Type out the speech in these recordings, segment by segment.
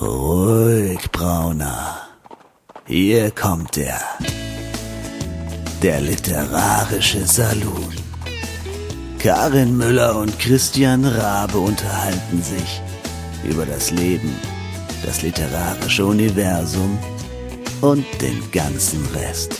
Ruhig, Brauner. Hier kommt er. Der literarische Saloon. Karin Müller und Christian Rabe unterhalten sich über das Leben, das literarische Universum und den ganzen Rest.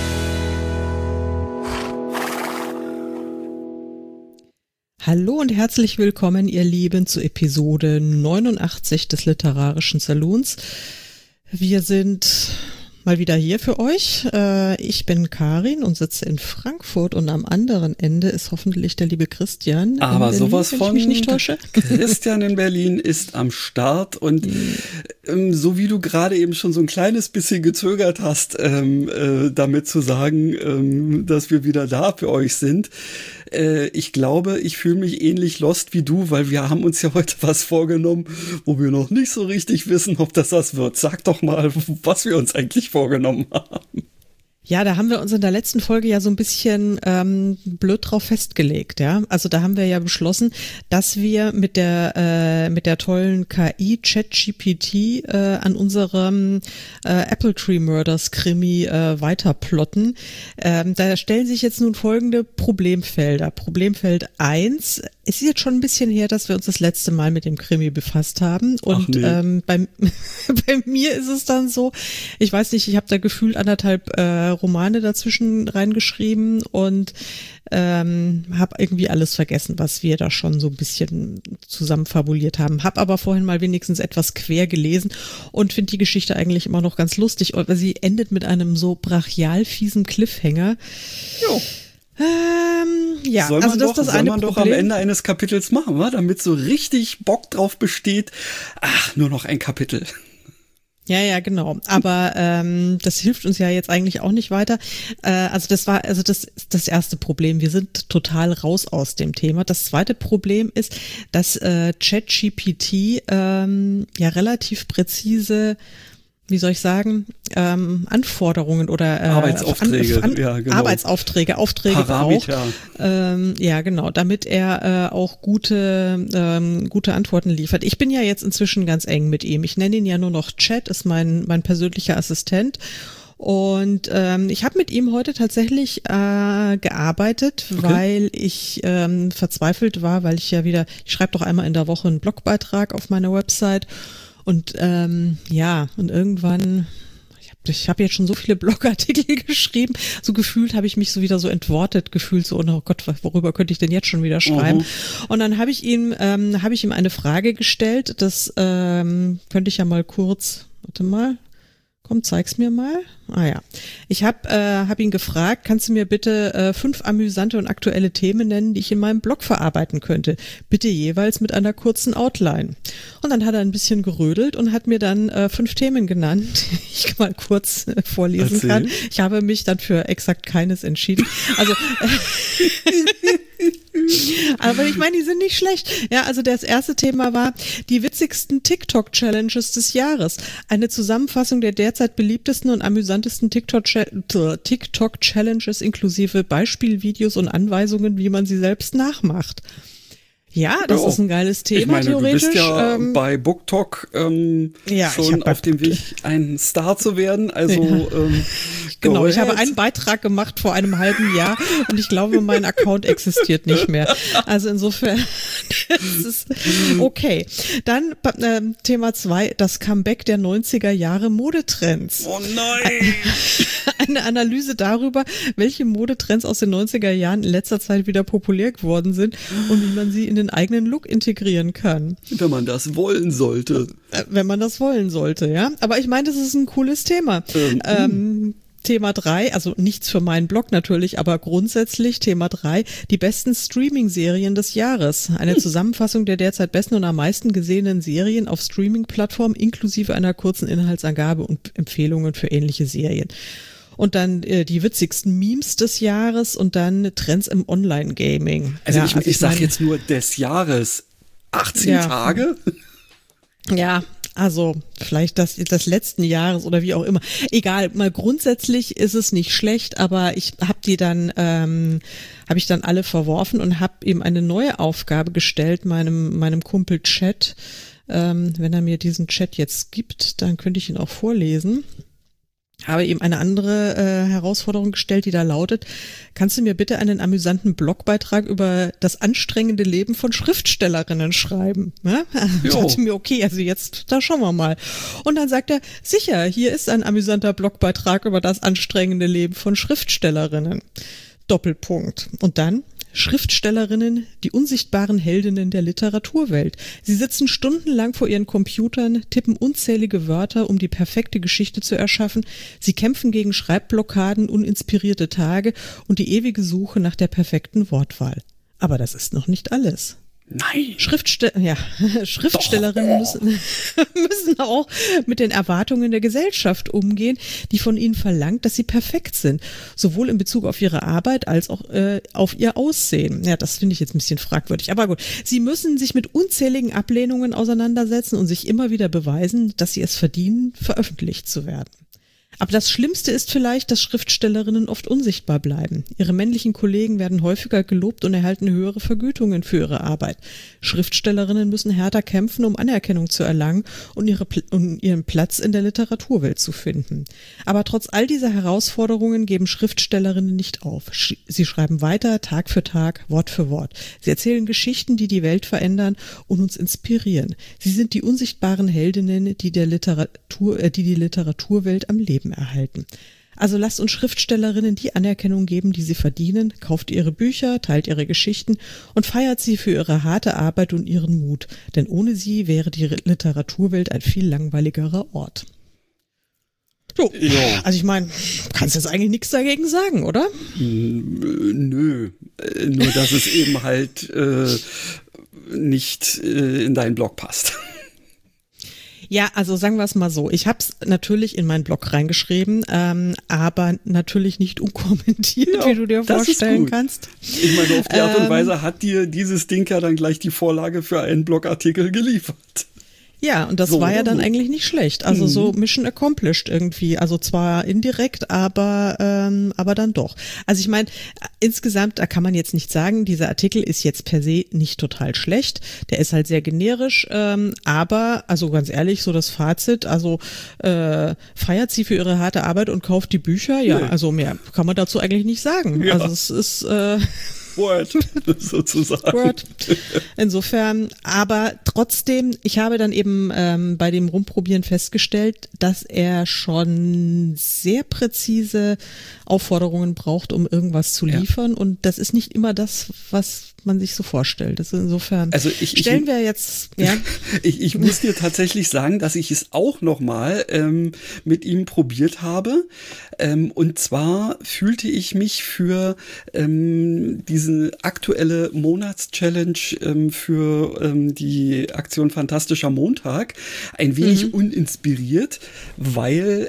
Hallo und herzlich willkommen, ihr Lieben, zu Episode 89 des Literarischen Saloons. Wir sind mal wieder hier für euch. Ich bin Karin und sitze in Frankfurt und am anderen Ende ist hoffentlich der liebe Christian. Aber Berlin, sowas wenn von ich mich nicht täusche. Christian in Berlin ist am Start und so wie du gerade eben schon so ein kleines bisschen gezögert hast, damit zu sagen, dass wir wieder da für euch sind. Ich glaube, ich fühle mich ähnlich lost wie du, weil wir haben uns ja heute was vorgenommen, wo wir noch nicht so richtig wissen, ob das was wird. Sag doch mal, was wir uns eigentlich vorgenommen haben. Ja, da haben wir uns in der letzten Folge ja so ein bisschen blöd drauf festgelegt, ja. Also da haben wir ja beschlossen, dass wir mit der tollen KI ChatGPT an unserem Apple Tree Murders Krimi weiterplotten. Da stellen sich jetzt nun folgende Problemfelder. Problemfeld 1. Es ist jetzt schon ein bisschen her, dass wir uns das letzte Mal mit dem Krimi befasst haben. Und bei mir ist es dann so, ich weiß nicht, ich habe da gefühlt 1,5 Romane dazwischen reingeschrieben und habe irgendwie alles vergessen, was wir da schon so ein bisschen zusammen fabuliert haben. Habe aber vorhin mal wenigstens etwas quer gelesen und finde die Geschichte eigentlich immer noch ganz lustig. Aber sie endet mit einem so brachial fiesen Cliffhanger. Jo. Ja, soll man also das ist das eine Problem. Doch am Ende eines Kapitels machen, wa? Damit so richtig Bock drauf besteht. Ach, nur noch ein Kapitel. Ja, genau. Aber das hilft uns ja jetzt eigentlich auch nicht weiter. Das ist das erste Problem. Wir sind total raus aus dem Thema. Das zweite Problem ist, dass ChatGPT ja relativ präzise, wie soll ich sagen, Anforderungen oder Aufträge Parameter braucht. Ja, genau, damit er auch gute Antworten liefert. Ich bin ja jetzt inzwischen ganz eng mit ihm. Ich nenne ihn ja nur noch Chat, ist mein persönlicher Assistent. Und ich habe mit ihm heute tatsächlich gearbeitet, okay, weil ich verzweifelt war, weil ich schreibe doch einmal in der Woche einen Blogbeitrag auf meiner Website. Und und irgendwann, ich habe jetzt schon so viele Blogartikel geschrieben, so gefühlt habe ich mich so wieder so entwortet gefühlt, so, oh Gott, worüber könnte ich denn jetzt schon wieder schreiben? Und dann habe ich ihm eine Frage gestellt, das könnte ich ja mal kurz, warte mal, komm, zeig's mir mal. Ah ja, ich hab ihn gefragt, kannst du mir bitte 5 amüsante und aktuelle Themen nennen, die ich in meinem Blog verarbeiten könnte? Bitte jeweils mit einer kurzen Outline. Und dann hat er ein bisschen gerödelt und hat mir dann 5 Themen genannt, die ich mal kurz vorlesen kann. Ich habe mich dann für exakt keines entschieden. Also aber ich meine, die sind nicht schlecht. Ja, also das erste Thema war die witzigsten TikTok-Challenges des Jahres. Eine Zusammenfassung der derzeit beliebtesten und amüsantesten TikTok-Challenges inklusive Beispielvideos und Anweisungen, wie man sie selbst nachmacht. Ja, das ist ein geiles Thema, ich meine, theoretisch. Du bist ja bei BookTok schon auf dem Weg, ein Star zu werden. Also genau, ich habe einen Beitrag gemacht vor einem halben Jahr und ich glaube, mein Account existiert nicht mehr. Also insofern, das ist okay. Dann Thema 2, das Comeback der 90er Jahre Modetrends. Oh nein! Eine Analyse darüber, welche Modetrends aus den 90er Jahren in letzter Zeit wieder populär geworden sind und wie man sie in den eigenen Look integrieren kann. Wenn man das wollen sollte. Wenn man das wollen sollte, ja. Aber ich meine, das ist ein cooles Thema. Thema 3, also nichts für meinen Blog natürlich, aber grundsätzlich Thema 3, die besten Streaming-Serien des Jahres. Eine Zusammenfassung der derzeit besten und am meisten gesehenen Serien auf Streaming-Plattformen inklusive einer kurzen Inhaltsangabe und Empfehlungen für ähnliche Serien. Und dann die witzigsten Memes des Jahres und dann Trends im Online-Gaming. Also ja, ich sage jetzt nur des Jahres. 18 Tage? Ja, also vielleicht das letzten Jahres oder wie auch immer. Egal, mal grundsätzlich ist es nicht schlecht, aber ich habe die dann alle verworfen und habe ihm eine neue Aufgabe gestellt, meinem Kumpel Chat, Wenn er mir diesen Chat jetzt gibt, dann könnte ich ihn auch vorlesen. Habe ihm eine andere Herausforderung gestellt, die da lautet: Kannst du mir bitte einen amüsanten Blogbeitrag über das anstrengende Leben von Schriftstellerinnen schreiben? Ja? Ich dachte mir, okay, also jetzt, da schauen wir mal. Und dann sagt er, sicher, hier ist ein amüsanter Blogbeitrag über das anstrengende Leben von Schriftstellerinnen. Doppelpunkt. Und dann: Schriftstellerinnen, die unsichtbaren Heldinnen der Literaturwelt. Sie sitzen stundenlang vor ihren Computern, tippen unzählige Wörter, um die perfekte Geschichte zu erschaffen. Sie kämpfen gegen Schreibblockaden, uninspirierte Tage und die ewige Suche nach der perfekten Wortwahl. Aber das ist noch nicht alles. Nein. Schriftstellerinnen müssen auch mit den Erwartungen der Gesellschaft umgehen, die von ihnen verlangt, dass sie perfekt sind, sowohl in Bezug auf ihre Arbeit als auch auf ihr Aussehen. Ja, das finde ich jetzt ein bisschen fragwürdig, aber gut. Sie müssen sich mit unzähligen Ablehnungen auseinandersetzen und sich immer wieder beweisen, dass sie es verdienen, veröffentlicht zu werden. Aber das Schlimmste ist vielleicht, dass Schriftstellerinnen oft unsichtbar bleiben. Ihre männlichen Kollegen werden häufiger gelobt und erhalten höhere Vergütungen für ihre Arbeit. Schriftstellerinnen müssen härter kämpfen, um Anerkennung zu erlangen und ihren Platz in der Literaturwelt zu finden. Aber trotz all dieser Herausforderungen geben Schriftstellerinnen nicht auf. Sie schreiben weiter, Tag für Tag, Wort für Wort. Sie erzählen Geschichten, die die Welt verändern und uns inspirieren. Sie sind die unsichtbaren Heldinnen, die die Literaturwelt am Leben erhalten. Also lasst uns Schriftstellerinnen die Anerkennung geben, die sie verdienen, kauft ihre Bücher, teilt ihre Geschichten und feiert sie für ihre harte Arbeit und ihren Mut. Denn ohne sie wäre die Literaturwelt ein viel langweiligerer Ort. So, ja. Also ich meine, kannst jetzt eigentlich nichts dagegen sagen, oder? Nö, nur dass es eben halt nicht in deinen Blog passt. Ja, also sagen wir es mal so. Ich habe es natürlich in meinen Blog reingeschrieben, aber natürlich nicht unkommentiert, ja, wie du dir vorstellen kannst. Ich meine, auf die Art und Weise hat dir dieses Ding ja dann gleich die Vorlage für einen Blogartikel geliefert. Ja, und das war ja dann eigentlich nicht schlecht. Also so Mission accomplished irgendwie. Also zwar indirekt, aber dann doch. Also ich meine, insgesamt, da kann man jetzt nicht sagen, dieser Artikel ist jetzt per se nicht total schlecht. Der ist halt sehr generisch, aber, also ganz ehrlich, so das Fazit, also feiert sie für ihre harte Arbeit und kauft die Bücher? Ja, also mehr kann man dazu eigentlich nicht sagen. Ja. Also es ist Word, sozusagen. Word. Insofern, aber trotzdem, ich habe dann eben bei dem Rumprobieren festgestellt, dass er schon sehr präzise Aufforderungen braucht, um irgendwas zu liefern, und das ist nicht immer das, was man sich so vorstellt. Das ist insofern, also stellen wir jetzt, ja. Ich muss dir tatsächlich sagen, dass ich es auch nochmal mit ihm probiert habe. Und zwar fühlte ich mich für diese aktuelle Monatschallenge für die Aktion Fantastischer Montag ein wenig uninspiriert, weil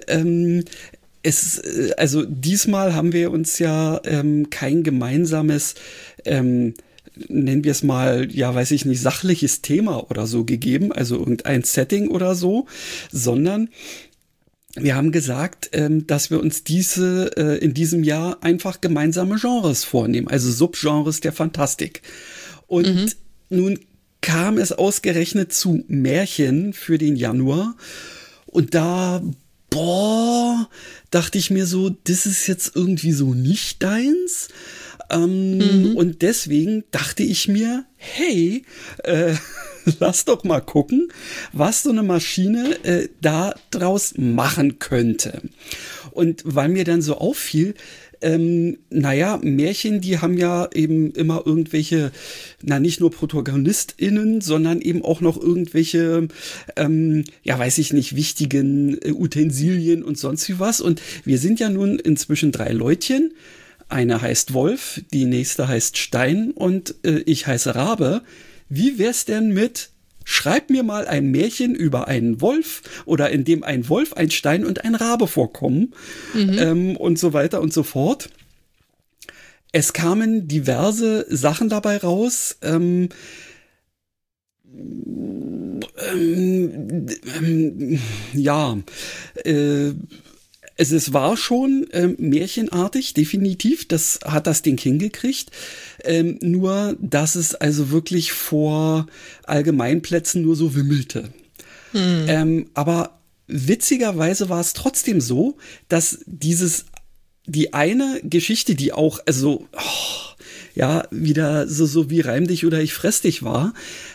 also diesmal haben wir uns ja kein gemeinsames nennen wir es mal, ja, weiß ich nicht, sachliches Thema oder so gegeben, also irgendein Setting oder so, sondern wir haben gesagt, dass wir uns in diesem Jahr einfach gemeinsame Genres vornehmen, also Subgenres der Fantastik. Und nun kam es ausgerechnet zu Märchen für den Januar, und da, dachte ich mir so, das ist jetzt irgendwie so nicht deins. Und deswegen dachte ich mir, hey, lass doch mal gucken, was so eine Maschine da draus machen könnte. Und weil mir dann so auffiel, Märchen, die haben ja eben immer irgendwelche, nicht nur ProtagonistInnen, sondern eben auch noch irgendwelche, weiß ich nicht, wichtigen Utensilien und sonst wie was. Und wir sind ja nun inzwischen 3 Leutchen. Eine heißt Wolf, die nächste heißt Stein und ich heiße Rabe. Wie wär's denn mit, schreib mir mal ein Märchen über einen Wolf oder in dem ein Wolf, ein Stein und ein Rabe vorkommen und so weiter und so fort. Es kamen diverse Sachen dabei raus. Es war schon märchenartig, definitiv. Das hat das Ding hingekriegt. Nur, dass es also wirklich vor Allgemeinplätzen nur so wimmelte. Aber witzigerweise war es trotzdem so, dass die eine Geschichte, die auch, also, wieder so wie Reim dich oder ich fress dich war,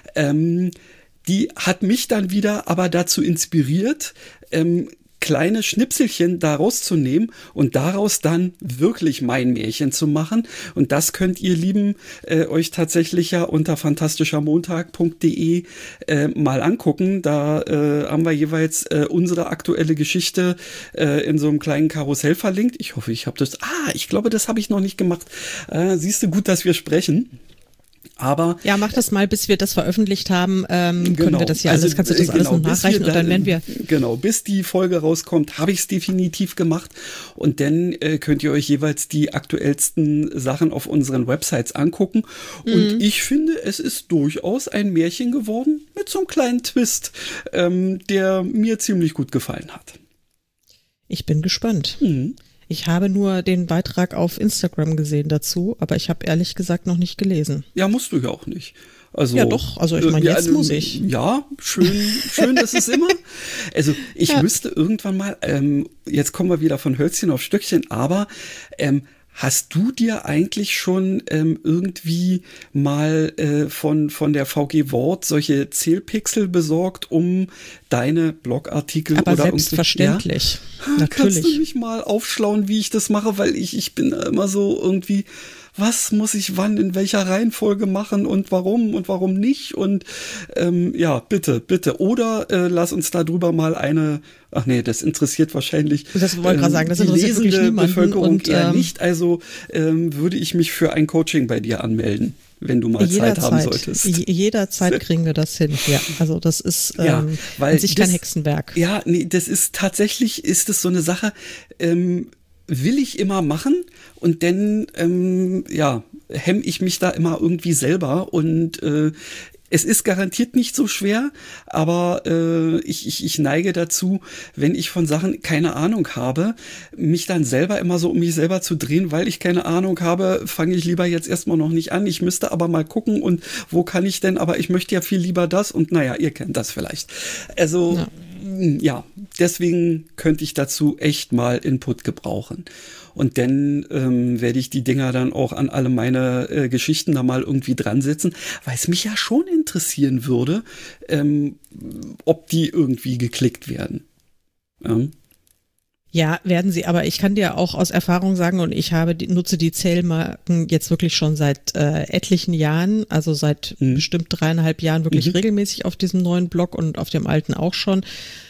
die hat mich dann wieder aber dazu inspiriert, kleine Schnipselchen daraus zu nehmen und daraus dann wirklich mein Märchen zu machen. Und das könnt ihr, Lieben, euch tatsächlich ja unter fantastischermontag.de mal angucken. Da haben wir jeweils unsere aktuelle Geschichte in so einem kleinen Karussell verlinkt. Ich hoffe, ich habe das. Ich glaube, das habe ich noch nicht gemacht. Siehst du, gut, dass wir sprechen. Aber ja, mach das mal, bis wir das veröffentlicht haben, können wir das ja alles, kannst du das alles noch nachreichen und dann werden wir. Genau, bis die Folge rauskommt, habe ich es definitiv gemacht und dann könnt ihr euch jeweils die aktuellsten Sachen auf unseren Websites angucken und ich finde, es ist durchaus ein Märchen geworden mit so einem kleinen Twist, der mir ziemlich gut gefallen hat. Ich bin gespannt. Ich habe nur den Beitrag auf Instagram gesehen dazu, aber ich habe ehrlich gesagt noch nicht gelesen. Ja, musst du ja auch nicht. Also, ja doch, also ich meine, jetzt muss ich. Ja, schön, das ist immer. Also ich müsste irgendwann mal, jetzt kommen wir wieder von Hölzchen auf Stöckchen, aber hast du dir eigentlich schon irgendwie mal von der VG Wort solche Zählpixel besorgt, um deine Blogartikel aber oder selbstverständlich, natürlich. Kannst du mich mal aufschlauen, wie ich das mache, weil ich bin immer so irgendwie, was muss ich wann in welcher Reihenfolge machen und warum nicht und bitte oder lass uns darüber mal das interessiert wahrscheinlich das wollte ich gerade sagen, das die interessiert lesende wirklich niemanden Bevölkerung und, eher nicht, also würde ich mich für ein Coaching bei dir anmelden, wenn du mal Zeit haben solltest. Jederzeit kriegen wir das hin, ja, also das ist weil an sich kein Hexenwerk. Ja, nee, das ist tatsächlich, ist es so eine Sache, will ich immer machen und dann hemme ich mich da immer irgendwie selber und es ist garantiert nicht so schwer, aber ich neige dazu, wenn ich von Sachen keine Ahnung habe, mich dann selber immer so um mich selber zu drehen, weil ich keine Ahnung habe, fange ich lieber jetzt erstmal noch nicht an. Ich müsste aber mal gucken und wo kann ich denn, aber ich möchte ja viel lieber das und naja, ihr kennt das vielleicht. Also ja, deswegen könnte ich dazu echt mal Input gebrauchen. Und dann werde ich die Dinger dann auch an alle meine Geschichten da mal irgendwie dran setzen, weil es mich ja schon interessieren würde, ob die irgendwie geklickt werden. Ja, werden sie, aber ich kann dir auch aus Erfahrung sagen, und ich nutze die Zählmarken jetzt wirklich schon seit etlichen Jahren, also seit bestimmt 3,5 Jahren wirklich regelmäßig auf diesem neuen Blog und auf dem alten auch schon.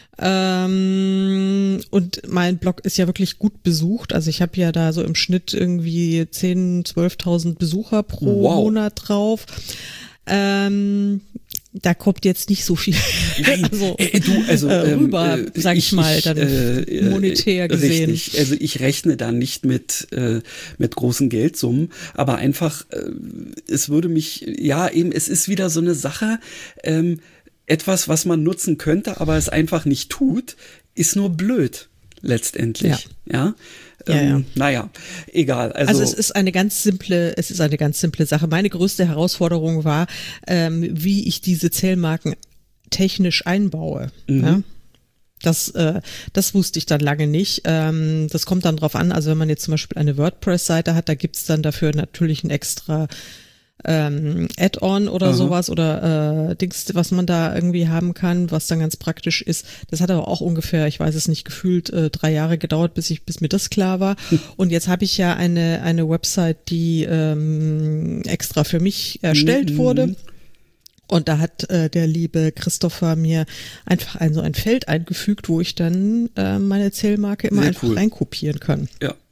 Und mein Blog ist ja wirklich gut besucht. Also ich habe ja da so im Schnitt irgendwie 10.000, 12.000 Besucher pro Monat drauf. Da kommt jetzt nicht so viel rüber, sag ich mal, dann monetär gesehen. Richtig, also ich rechne da nicht mit großen Geldsummen, aber einfach, es würde mich, es ist wieder so eine Sache, etwas, was man nutzen könnte, aber es einfach nicht tut, ist nur blöd, letztendlich. Ja. Naja, egal. Also es ist eine ganz simple Sache. Meine größte Herausforderung war, wie ich diese Zählmarken technisch einbaue. Ja? Das wusste ich dann lange nicht. Das kommt dann drauf an, also wenn man jetzt zum Beispiel eine WordPress-Seite hat, da gibt's dann dafür natürlich ein extra Add-on oder sowas oder Dings, was man da irgendwie haben kann, was dann ganz praktisch ist. Das hat aber auch ungefähr, ich weiß es nicht, gefühlt 3 Jahre gedauert, bis mir das klar war. Und jetzt habe ich ja eine Website, die extra für mich erstellt wurde. Und da hat der liebe Christopher mir einfach so ein Feld eingefügt, wo ich dann meine Zählmarke immer einfach reinkopieren kann. Ja.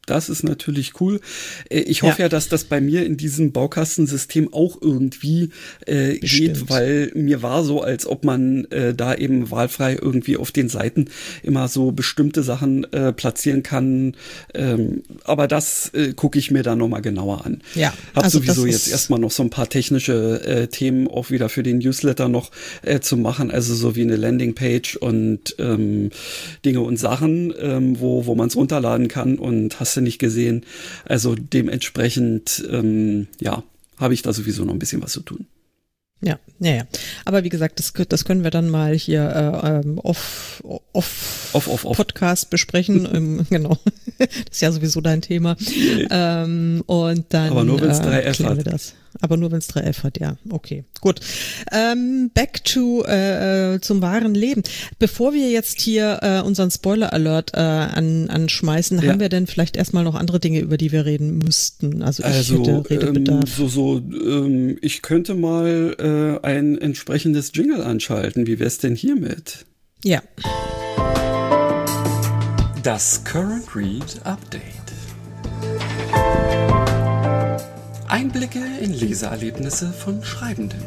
Das ist natürlich cool. Ich hoffe ja, dass das bei mir in diesem Baukastensystem auch irgendwie geht, weil mir war so, als ob man da eben wahlfrei irgendwie auf den Seiten immer so bestimmte Sachen platzieren kann. Aber das gucke ich mir dann nochmal genauer an. Ja. Hab also sowieso jetzt erstmal noch so ein paar technische Themen auch wieder für den Newsletter noch zu machen, also so wie eine Landingpage und Dinge und Sachen, wo man es runterladen kann und hast du nicht gesehen. Also dementsprechend, habe ich da sowieso noch ein bisschen was zu tun. Ja. Aber wie gesagt, das können wir dann mal hier off Podcast besprechen. Genau. Das ist ja sowieso dein Thema. Und dann aber nur wenn es 3F hat. Wir das. Aber nur wenn es 3F hat, ja. Okay, gut. Back to zum wahren Leben. Bevor wir jetzt hier unseren Spoiler-Alert anschmeißen, haben wir denn vielleicht erstmal noch andere Dinge, über die wir reden müssten? Also ich hätte Redebedarf. Ich könnte mal ein entsprechendes Jingle anschalten. Wie wär's denn hiermit? Ja. Das Current Read Update. Einblicke in Leseerlebnisse von Schreibenden.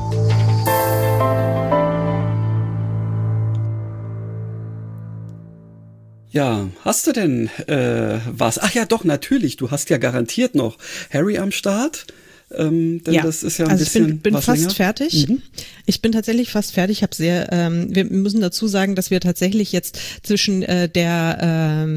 Ja, hast du denn was? Ach ja, doch, natürlich. Du hast ja garantiert noch Harry am Start. Denn das ist ja ein bisschen ich bin fast länger. Fertig. Mhm. Ich bin tatsächlich fast fertig. Ich habe wir müssen dazu sagen, dass wir tatsächlich jetzt zwischen der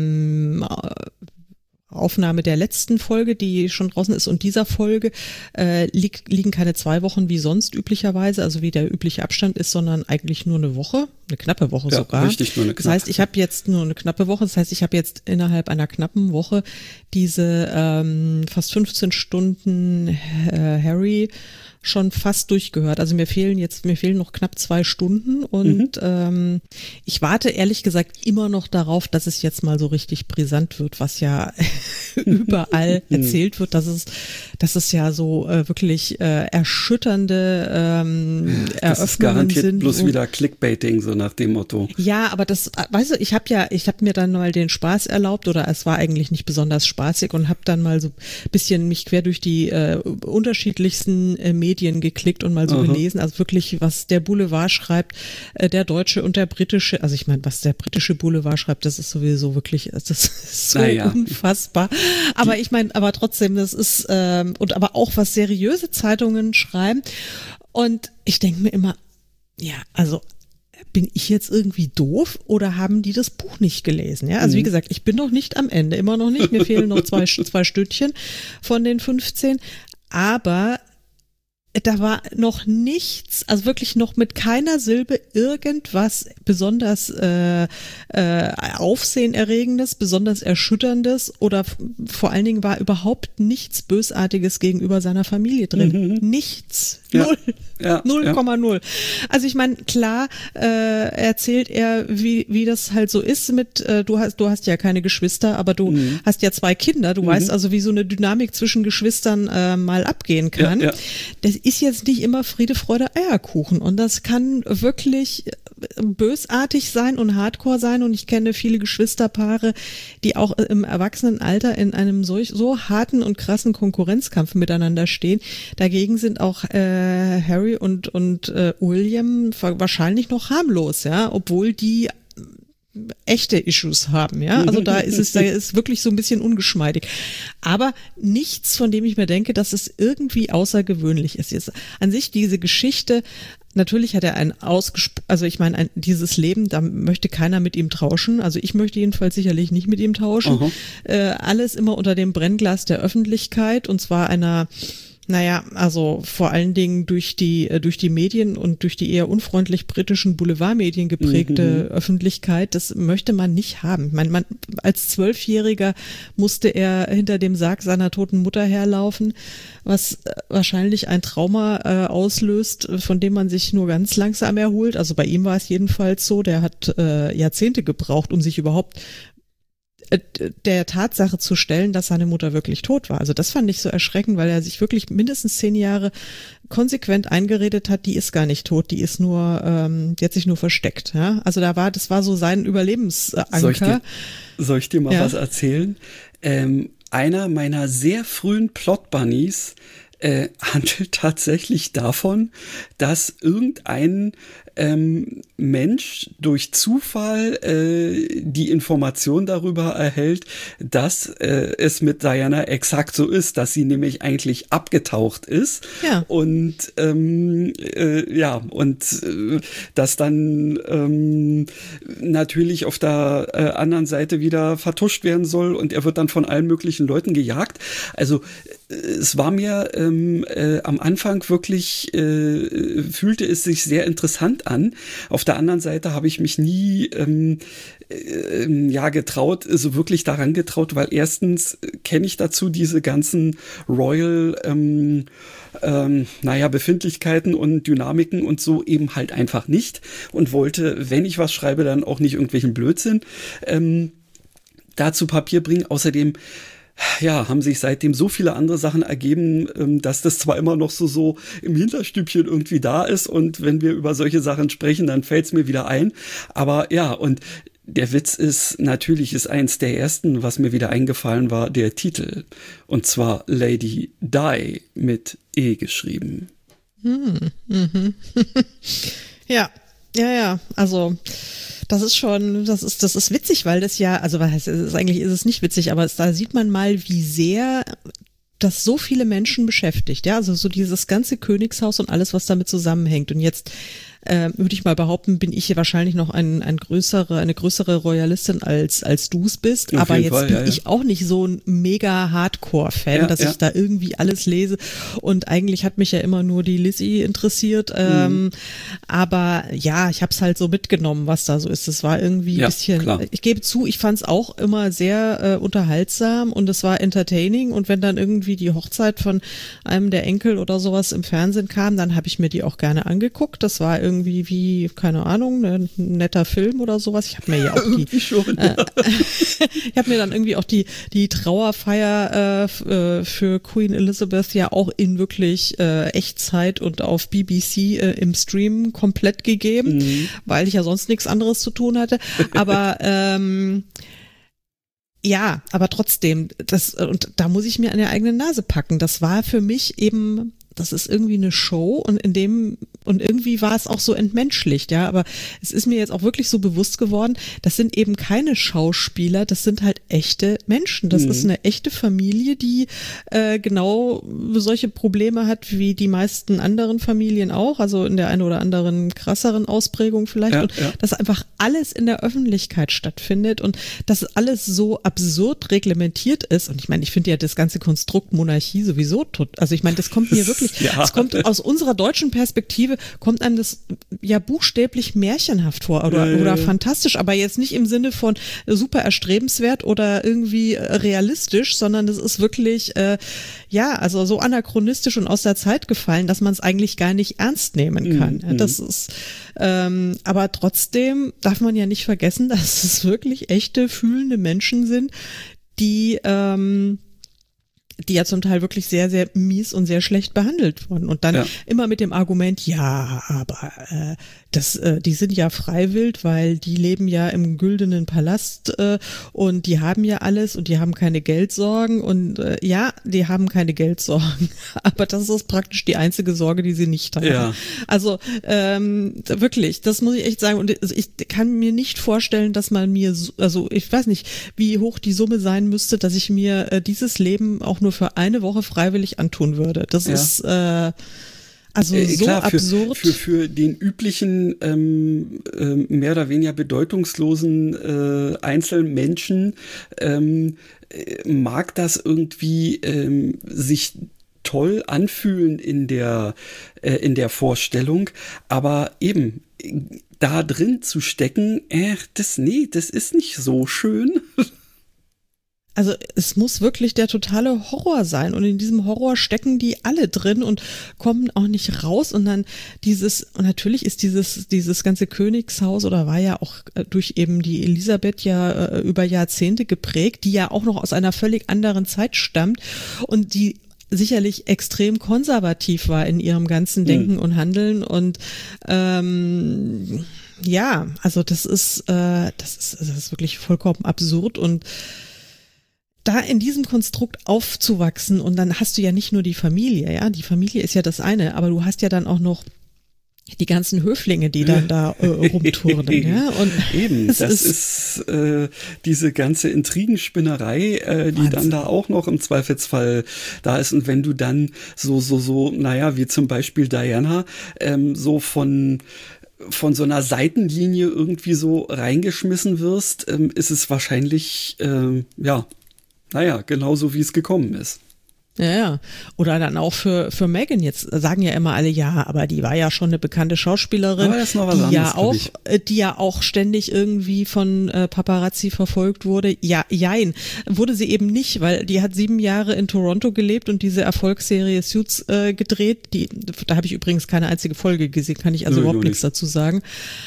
Aufnahme der letzten Folge, die schon draußen ist, und dieser Folge liegen keine 2 Wochen wie sonst üblicherweise, also wie der übliche Abstand ist, sondern eigentlich nur eine Woche, eine knappe Woche sogar. Richtig, nur eine knappe. Das heißt, ich habe jetzt nur eine knappe Woche, das heißt, ich habe jetzt innerhalb einer knappen Woche diese fast 15 Stunden Harry schon fast durchgehört. Also mir fehlen noch knapp 2 Stunden und ich warte ehrlich gesagt immer noch darauf, dass es jetzt mal so richtig brisant wird, was ja überall erzählt wird, dass es ja so wirklich erschütternde Eröffnungen das ist garantiert sind. Bloß wieder Clickbaiting, so nach dem Motto. Ja, aber das, weißt du, ich habe mir dann mal den Spaß erlaubt, oder es war eigentlich nicht besonders spaßig, und habe dann mal so ein bisschen mich quer durch die unterschiedlichsten Medien geklickt und mal so gelesen, also wirklich, was der Boulevard schreibt, der deutsche und der britische, also ich meine, was der britische Boulevard schreibt, das ist sowieso wirklich, das ist so unfassbar. Aber ich meine, aber trotzdem, das ist, und aber auch was seriöse Zeitungen schreiben, und ich denke mir immer, ja, also bin ich jetzt irgendwie doof oder haben die das Buch nicht gelesen? Ja, also wie gesagt, ich bin noch nicht am Ende, immer noch nicht. Mir fehlen noch zwei Stündchen von den 15, aber da war noch nichts, also wirklich noch mit keiner Silbe irgendwas besonders Aufsehenerregendes, besonders Erschütterndes, oder vor allen Dingen war überhaupt nichts Bösartiges gegenüber seiner Familie drin. Nichts. Null. 0,0. Also ich meine, klar erzählt er, wie das halt so ist mit, du hast ja keine Geschwister, aber du hast ja 2 Kinder, du weißt also, wie so eine Dynamik zwischen Geschwistern mal abgehen kann. Ja. Das ist jetzt nicht immer Friede, Freude, Eierkuchen, und das kann wirklich bösartig sein und hardcore sein, und ich kenne viele Geschwisterpaare, die auch im Erwachsenenalter in einem so harten und krassen Konkurrenzkampf miteinander stehen. Dagegen sind auch Harry und William wahrscheinlich noch harmlos, ja, obwohl die echte Issues haben, ja, also da ist wirklich so ein bisschen ungeschmeidig, aber nichts, von dem ich mir denke, dass es irgendwie außergewöhnlich ist. Jetzt an sich diese Geschichte, natürlich hat er also ich meine, dieses Leben, da möchte keiner mit ihm tauschen, also ich möchte jedenfalls sicherlich nicht mit ihm tauschen, alles immer unter dem Brennglas der Öffentlichkeit, und zwar also vor allen Dingen durch die Medien und durch die eher unfreundlich britischen Boulevardmedien geprägte Öffentlichkeit, das möchte man nicht haben. Ich meine, als 12-Jähriger musste er hinter dem Sarg seiner toten Mutter herlaufen, was wahrscheinlich ein Trauma auslöst, von dem man sich nur ganz langsam erholt. Also bei ihm war es jedenfalls so, der hat Jahrzehnte gebraucht, um sich überhaupt der Tatsache zu stellen, dass seine Mutter wirklich tot war. Also das fand ich so erschreckend, weil er sich wirklich mindestens 10 Jahre konsequent eingeredet hat, die ist gar nicht tot, die ist nur, die hat sich nur versteckt. Ja? Also das war so sein Überlebensanker. Soll ich dir mal was erzählen? Einer meiner sehr frühen Plot-Bunnies handelt tatsächlich davon, dass irgendein Mensch durch Zufall die Information darüber erhält, dass es mit Diana exakt so ist, dass sie nämlich eigentlich abgetaucht ist. Ja. Und das dann natürlich auf der anderen Seite wieder vertuscht werden soll und er wird dann von allen möglichen Leuten gejagt. Also es war mir am Anfang wirklich, fühlte es sich sehr interessant an. Auf der anderen Seite habe ich mich nie getraut, so wirklich daran getraut, weil erstens kenne ich dazu diese ganzen Royal Befindlichkeiten und Dynamiken und so eben halt einfach nicht und wollte, wenn ich was schreibe, dann auch nicht irgendwelchen Blödsinn da zu Papier bringen. Außerdem haben sich seitdem so viele andere Sachen ergeben, dass das zwar immer noch so im Hinterstübchen irgendwie da ist und wenn wir über solche Sachen sprechen, dann fällt es mir wieder ein. Aber ja, und der Witz ist, natürlich ist eins der ersten, was mir wieder eingefallen war, der Titel. Und zwar Lady Di mit E geschrieben. Ja, also das ist witzig, weil das ja, also eigentlich ist es nicht witzig, aber da sieht man mal, wie sehr das so viele Menschen beschäftigt, ja, also so dieses ganze Königshaus und alles, was damit zusammenhängt. Und jetzt würde ich mal behaupten, bin ich hier wahrscheinlich noch eine größere Royalistin als du es bist. Auf aber jeden jetzt Fall, bin ich auch nicht so ein mega Hardcore-Fan, dass ich da irgendwie alles lese. Und eigentlich hat mich ja immer nur die Lizzie interessiert. Aber ja, ich habe es halt so mitgenommen, was da so ist. Es war irgendwie ein bisschen, klar. Ich gebe zu, ich fand es auch immer sehr unterhaltsam und es war entertaining. Und wenn dann irgendwie die Hochzeit von einem der Enkel oder sowas im Fernsehen kam, dann habe ich mir die auch gerne angeguckt. Das war irgendwie wie, keine Ahnung, ein netter Film oder sowas. Ich habe mir ja auch ich habe mir dann irgendwie auch die Trauerfeier für Queen Elizabeth ja auch in wirklich Echtzeit und auf BBC im Stream komplett gegeben, weil ich ja sonst nichts anderes zu tun hatte. Aber ja, aber trotzdem, und da muss ich mir an der eigenen Nase packen. Das war für mich eben, das ist irgendwie eine Show und irgendwie war es auch so entmenschlicht, ja, aber es ist mir jetzt auch wirklich so bewusst geworden, das sind eben keine Schauspieler, das sind halt echte Menschen, das ist eine echte Familie, die genau solche Probleme hat wie die meisten anderen Familien auch, also in der einen oder anderen krasseren Ausprägung vielleicht und dass einfach alles in der Öffentlichkeit stattfindet und dass alles so absurd reglementiert ist und ich meine, ich finde ja das ganze Konstrukt Monarchie sowieso also ich meine, das kommt mir wirklich, es kommt aus unserer deutschen Perspektive, kommt einem das ja buchstäblich märchenhaft vor oder fantastisch, aber jetzt nicht im Sinne von super erstrebenswert oder irgendwie realistisch, sondern das ist wirklich, also so anachronistisch und aus der Zeit gefallen, dass man es eigentlich gar nicht ernst nehmen kann. Das ist, aber trotzdem darf man ja nicht vergessen, dass es wirklich echte, fühlende Menschen sind, die ja zum Teil wirklich sehr, sehr mies und sehr schlecht behandelt wurden. Und dann immer mit dem Argument, ja, aber die sind ja freiwillig, weil die leben ja im güldenen Palast und die haben ja alles und die haben keine Geldsorgen und die haben keine Geldsorgen. Aber das ist praktisch die einzige Sorge, die sie nicht haben. Ja. Also wirklich, das muss ich echt sagen. Und ich kann mir nicht vorstellen, dass man mir, ich weiß nicht, wie hoch die Summe sein müsste, dass ich mir dieses Leben auch nur für eine Woche freiwillig antun würde. Das ist so klar, absurd. Für den üblichen, mehr oder weniger bedeutungslosen Einzelmenschen mag das irgendwie sich toll anfühlen in der Vorstellung, aber eben da drin zu stecken, das ist nicht so schön. Also es muss wirklich der totale Horror sein und in diesem Horror stecken die alle drin und kommen auch nicht raus und dann und natürlich ist dieses ganze Königshaus oder war ja auch durch eben die Elisabeth ja über Jahrzehnte geprägt, die ja auch noch aus einer völlig anderen Zeit stammt und die sicherlich extrem konservativ war in ihrem ganzen Denken und Handeln und ja, also das ist wirklich vollkommen absurd und da in diesem Konstrukt aufzuwachsen und dann hast du ja nicht nur die Familie, ja, die Familie ist ja das eine, aber du hast ja dann auch noch die ganzen Höflinge, die dann da rumturnen, ja. Und eben, das ist diese ganze Intrigenspinnerei, die dann da auch noch im Zweifelsfall da ist. Und wenn du dann so, naja, wie zum Beispiel Diana, so von so einer Seitenlinie irgendwie so reingeschmissen wirst, ist es wahrscheinlich, naja, genauso wie es gekommen ist. Ja. Oder dann auch für Meghan jetzt sagen ja immer alle, ja, aber die war ja schon eine bekannte Schauspielerin, aber das ist noch was anderes, die ja auch ständig irgendwie von Paparazzi verfolgt wurde. Ja, jein, wurde sie eben nicht, weil die hat 7 Jahre in Toronto gelebt und diese Erfolgsserie Suits gedreht. Da habe ich übrigens keine einzige Folge gesehen, kann ich also überhaupt nichts dazu sagen.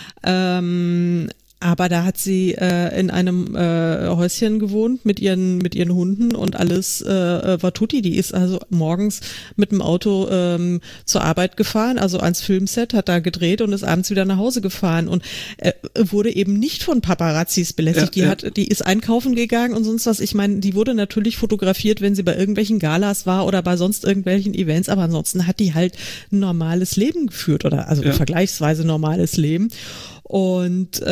Aber da hat sie in einem Häuschen gewohnt mit ihren Hunden und alles war tutti. Die ist also morgens mit dem Auto zur Arbeit gefahren, also ans Filmset, hat da gedreht und ist abends wieder nach Hause gefahren und wurde eben nicht von Paparazzis belästigt. Die ist einkaufen gegangen und sonst was. Ich meine, die wurde natürlich fotografiert, wenn sie bei irgendwelchen Galas war oder bei sonst irgendwelchen Events, aber ansonsten hat die halt ein normales Leben geführt oder also vergleichsweise normales Leben. Und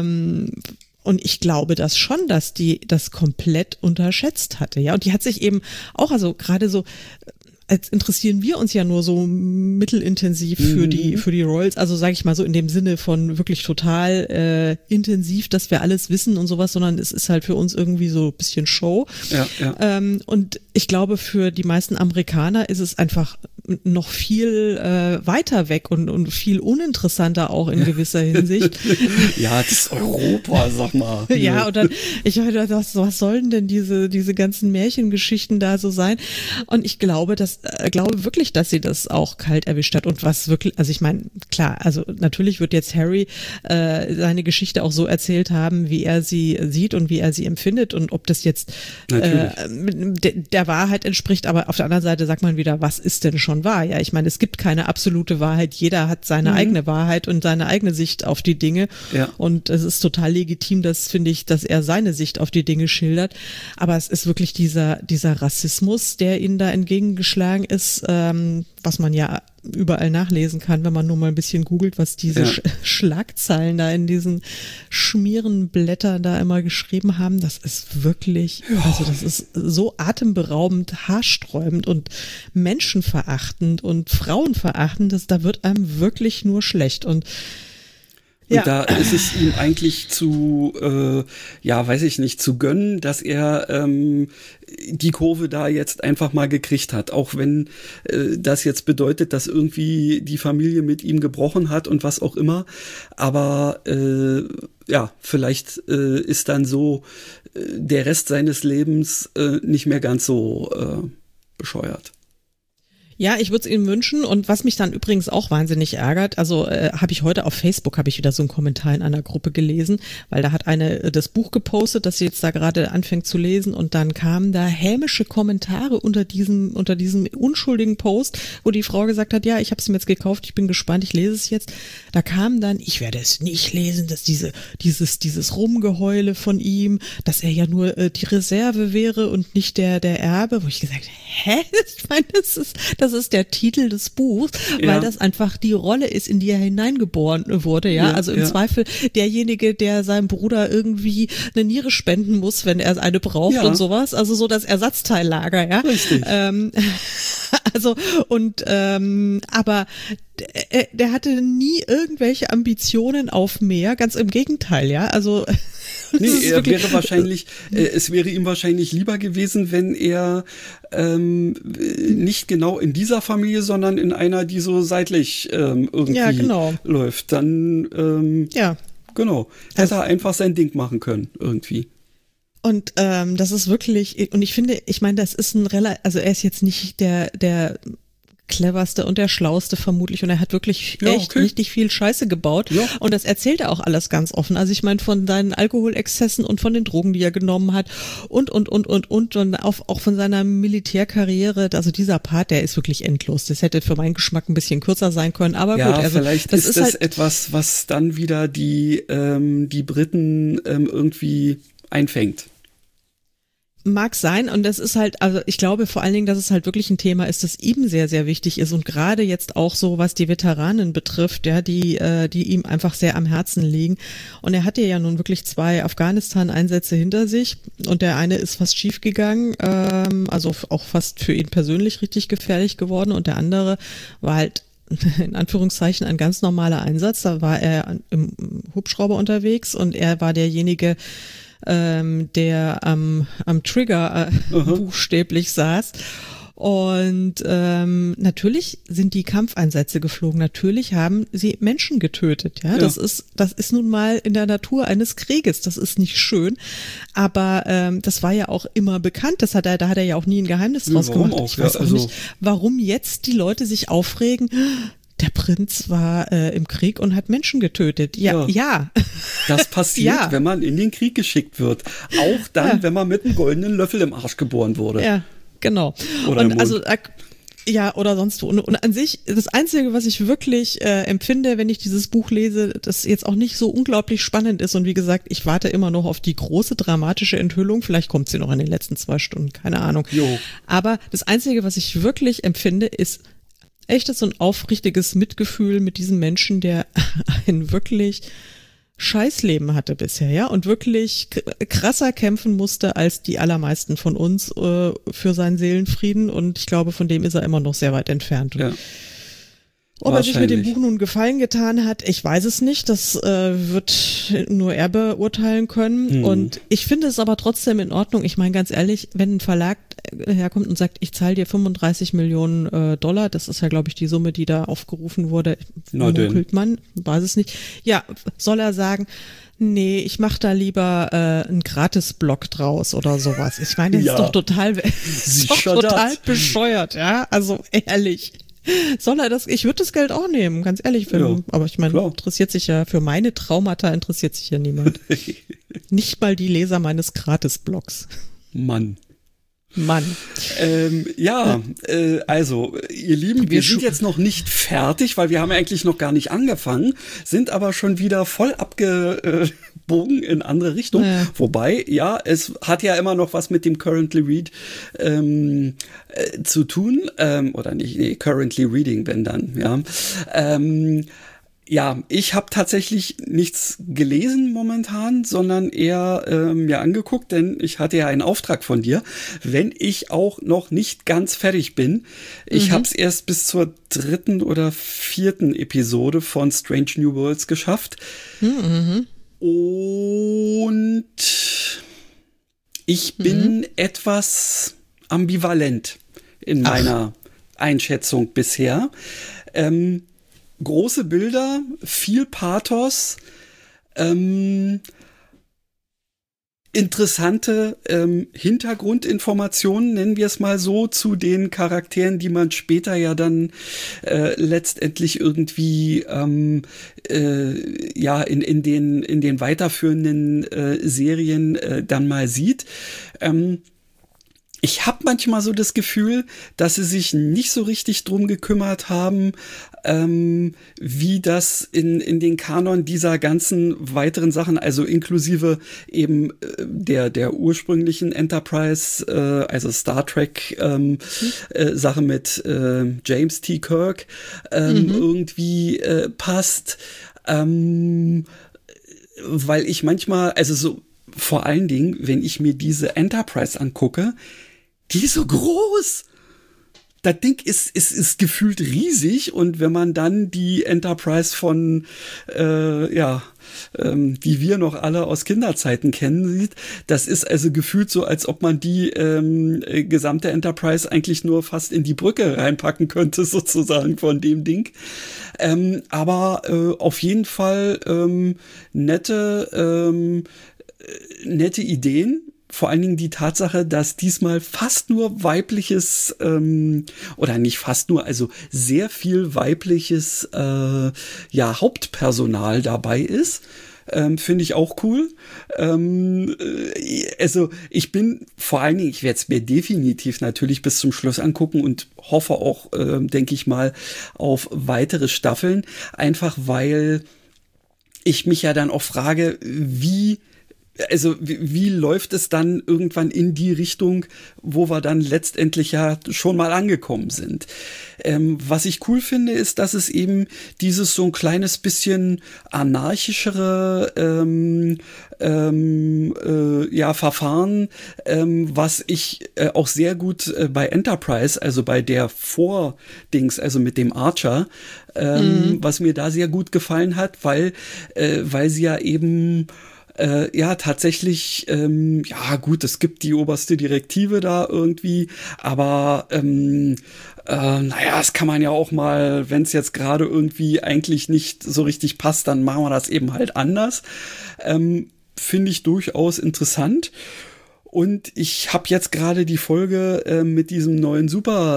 ich glaube das schon, dass die das komplett unterschätzt hatte, ja. Und die hat sich eben auch, also gerade so, als interessieren wir uns ja nur so mittelintensiv für die Royals, also sage ich mal so in dem Sinne von wirklich total intensiv, dass wir alles wissen und sowas, sondern es ist halt für uns irgendwie so ein bisschen Show. Ja. Und ich glaube, für die meisten Amerikaner ist es einfach noch viel weiter weg und viel uninteressanter auch in gewisser Hinsicht. Ja, das ist Europa, sag mal. Ja, und dann, ich habe gedacht, was sollen denn diese ganzen Märchengeschichten da so sein? Und ich glaube wirklich, dass sie das auch kalt erwischt hat und was wirklich, also ich meine, klar, also natürlich wird jetzt Harry seine Geschichte auch so erzählt haben, wie er sie sieht und wie er sie empfindet und ob das jetzt der Wahrheit entspricht, aber auf der anderen Seite sagt man wieder, was ist denn schon wahr? Ja, ich meine, es gibt keine absolute Wahrheit, jeder hat seine eigene Wahrheit und seine eigene Sicht auf die Dinge und es ist total legitim, finde ich, dass er seine Sicht auf die Dinge schildert, aber es ist wirklich dieser Rassismus, der ihnen da entgegengeschlagen ist, was man ja überall nachlesen kann, wenn man nur mal ein bisschen googelt, was diese Schlagzeilen da in diesen Schmierenblättern da immer geschrieben haben. Das ist wirklich, also das ist so atemberaubend, haarsträubend und menschenverachtend und frauenverachtend, dass da wird einem wirklich nur schlecht und da ist es ihm eigentlich zu gönnen, dass er die Kurve da jetzt einfach mal gekriegt hat. Auch wenn das jetzt bedeutet, dass irgendwie die Familie mit ihm gebrochen hat und was auch immer. Aber vielleicht ist dann so der Rest seines Lebens nicht mehr ganz so bescheuert. Ja, ich würde es ihm wünschen und was mich dann übrigens auch wahnsinnig ärgert, also habe ich heute auf Facebook, habe ich wieder so einen Kommentar in einer Gruppe gelesen, weil da hat eine das Buch gepostet, das sie jetzt da gerade anfängt zu lesen und dann kamen da hämische Kommentare unter diesem unschuldigen Post, wo die Frau gesagt hat, ja, ich habe es mir jetzt gekauft, ich bin gespannt, ich lese es jetzt. Da kam dann, ich werde es nicht lesen, dass dieses Rumgeheule von ihm, dass er ja nur die Reserve wäre und nicht der Erbe, wo ich gesagt, hä? Ich meine, das ist der Titel des Buchs, weil das einfach die Rolle ist, in die er hineingeboren wurde, ja. Also im Zweifel derjenige, der seinem Bruder irgendwie eine Niere spenden muss, wenn er eine braucht und sowas. Also so das Ersatzteillager, ja. Richtig. Aber der hatte nie irgendwelche Ambitionen auf mehr, ganz im Gegenteil, ja. Also nee, es wäre ihm wahrscheinlich lieber gewesen, wenn er nicht genau in dieser Familie, sondern in einer, die so seitlich irgendwie läuft. Dann hätte er einfach sein Ding machen können, irgendwie. Und das ist wirklich, und ich finde, ich meine, das ist also er ist jetzt nicht der cleverste und der schlauste vermutlich und er hat wirklich echt richtig viel Scheiße gebaut und das erzählt er auch alles ganz offen. Also ich meine von seinen Alkoholexzessen und von den Drogen, die er genommen hat und auch von seiner Militärkarriere. Also dieser Part, der ist wirklich endlos. Das hätte für meinen Geschmack ein bisschen kürzer sein können, aber ja, gut. Also vielleicht ist das halt etwas, was dann wieder die Briten irgendwie einfängt. Mag sein und das ist halt, also ich glaube vor allen Dingen, dass es halt wirklich ein Thema ist, das ihm sehr, sehr wichtig ist und gerade jetzt auch so, was die Veteranen betrifft, ja, die ihm einfach sehr am Herzen liegen und er hatte ja nun wirklich 2 Afghanistan-Einsätze hinter sich und der eine ist fast schief gegangen, also auch fast für ihn persönlich richtig gefährlich geworden und der andere war halt in Anführungszeichen ein ganz normaler Einsatz, da war er im Hubschrauber unterwegs und er war derjenige, der am Trigger buchstäblich saß. Und natürlich sind die Kampfeinsätze geflogen. Natürlich haben sie Menschen getötet. Ja, das ist nun mal in der Natur eines Krieges. Das ist nicht schön. Aber das war ja auch immer bekannt. Da hat er ja auch nie ein Geheimnis draus gemacht. Ich weiß auch nicht, warum jetzt die Leute sich aufregen. Der Prinz war im Krieg und hat Menschen getötet. Ja. Das passiert, wenn man in den Krieg geschickt wird. Auch dann, wenn man mit einem goldenen Löffel im Arsch geboren wurde. Ja, genau. Oder und also oder sonst wo. Und an sich, das Einzige, was ich wirklich empfinde, wenn ich dieses Buch lese, das jetzt auch nicht so unglaublich spannend ist. Und wie gesagt, ich warte immer noch auf die große dramatische Enthüllung. Vielleicht kommt sie noch in den letzten 2 Stunden, keine Ahnung. Aber das Einzige, was ich wirklich empfinde, ist echtes und aufrichtiges Mitgefühl mit diesem Menschen, der ein wirklich Scheißleben hatte bisher, ja, und wirklich krasser kämpfen musste als die allermeisten von uns für seinen Seelenfrieden und ich glaube, von dem ist er immer noch sehr weit entfernt. Ja. Ob er sich mit dem Buch nun Gefallen getan hat, ich weiß es nicht. Das wird nur er beurteilen können. Und ich finde es aber trotzdem in Ordnung. Ich meine ganz ehrlich, wenn ein Verlag herkommt und sagt, ich zahle dir 35 Millionen $, das ist ja, glaube ich, die Summe, die da aufgerufen wurde, munkelt man, weiß es nicht. Ja, soll er sagen, nee, ich mache da lieber einen Gratis-Blog draus oder sowas. Ich meine, das ist doch total bescheuert, ja, also ehrlich. Soll er das? Ich würde das Geld auch nehmen, ganz ehrlich. Aber ich meine, interessiert sich ja, für meine Traumata interessiert sich ja niemand. Nicht mal die Leser meines Gratis-Blogs. Mann. Also, ihr Lieben, wir sind jetzt noch nicht fertig, weil wir haben eigentlich noch gar nicht angefangen, sind aber schon wieder voll abgebogen in andere Richtung. Ja. Wobei, es hat ja immer noch was mit dem Currently Read zu tun, oder nicht, Currently Reading, wenn dann, ja, ich habe tatsächlich nichts gelesen momentan, sondern eher mir angeguckt, denn ich hatte ja einen Auftrag von dir, wenn ich auch noch nicht ganz fertig bin. Ich habe es erst bis zur 3. oder 4. Episode von Strange New Worlds geschafft. Und ich bin etwas ambivalent in meiner Einschätzung bisher. Große Bilder, viel Pathos, interessante Hintergrundinformationen, nennen wir es mal so, zu den Charakteren, die man später ja dann letztendlich irgendwie in den weiterführenden Serien dann mal sieht. Ich habe manchmal so das Gefühl, dass sie sich nicht so richtig drum gekümmert haben, wie das in den Kanon dieser ganzen weiteren Sachen, also inklusive eben der ursprünglichen Enterprise, also Star Trek Sache mit James T. Kirk irgendwie passt, weil ich manchmal, also so vor allen Dingen, wenn ich mir diese Enterprise angucke, die ist so groß. Das Ding ist gefühlt riesig und wenn man dann die Enterprise von, die wir noch alle aus Kinderzeiten kennen, sieht, das ist also gefühlt so, als ob man die gesamte Enterprise eigentlich nur fast in die Brücke reinpacken könnte, sozusagen von dem Ding. Aber auf jeden Fall nette Ideen vor allen Dingen die Tatsache, dass diesmal fast nur weibliches, oder nicht fast nur, also sehr viel weibliches Hauptpersonal dabei ist. Finde ich auch cool. Also ich bin vor allen Dingen, ich werde es mir definitiv natürlich bis zum Schluss angucken und hoffe auch, denke ich mal, auf weitere Staffeln. Einfach weil ich mich ja dann auch frage, wie läuft es dann irgendwann in die Richtung, wo wir dann letztendlich ja schon mal angekommen sind. Was ich cool finde, ist, dass es eben dieses so ein kleines bisschen anarchischere Verfahren, was ich auch sehr gut bei Enterprise, also bei der Vordings, also mit dem Archer, was mir da sehr gut gefallen hat, weil sie ja eben tatsächlich, gut, es gibt die oberste Direktive da irgendwie, aber das kann man ja auch mal, wenn es jetzt gerade irgendwie eigentlich nicht so richtig passt, dann machen wir das eben halt anders. Finde ich durchaus interessant. Und ich habe jetzt gerade die Folge mit diesem neuen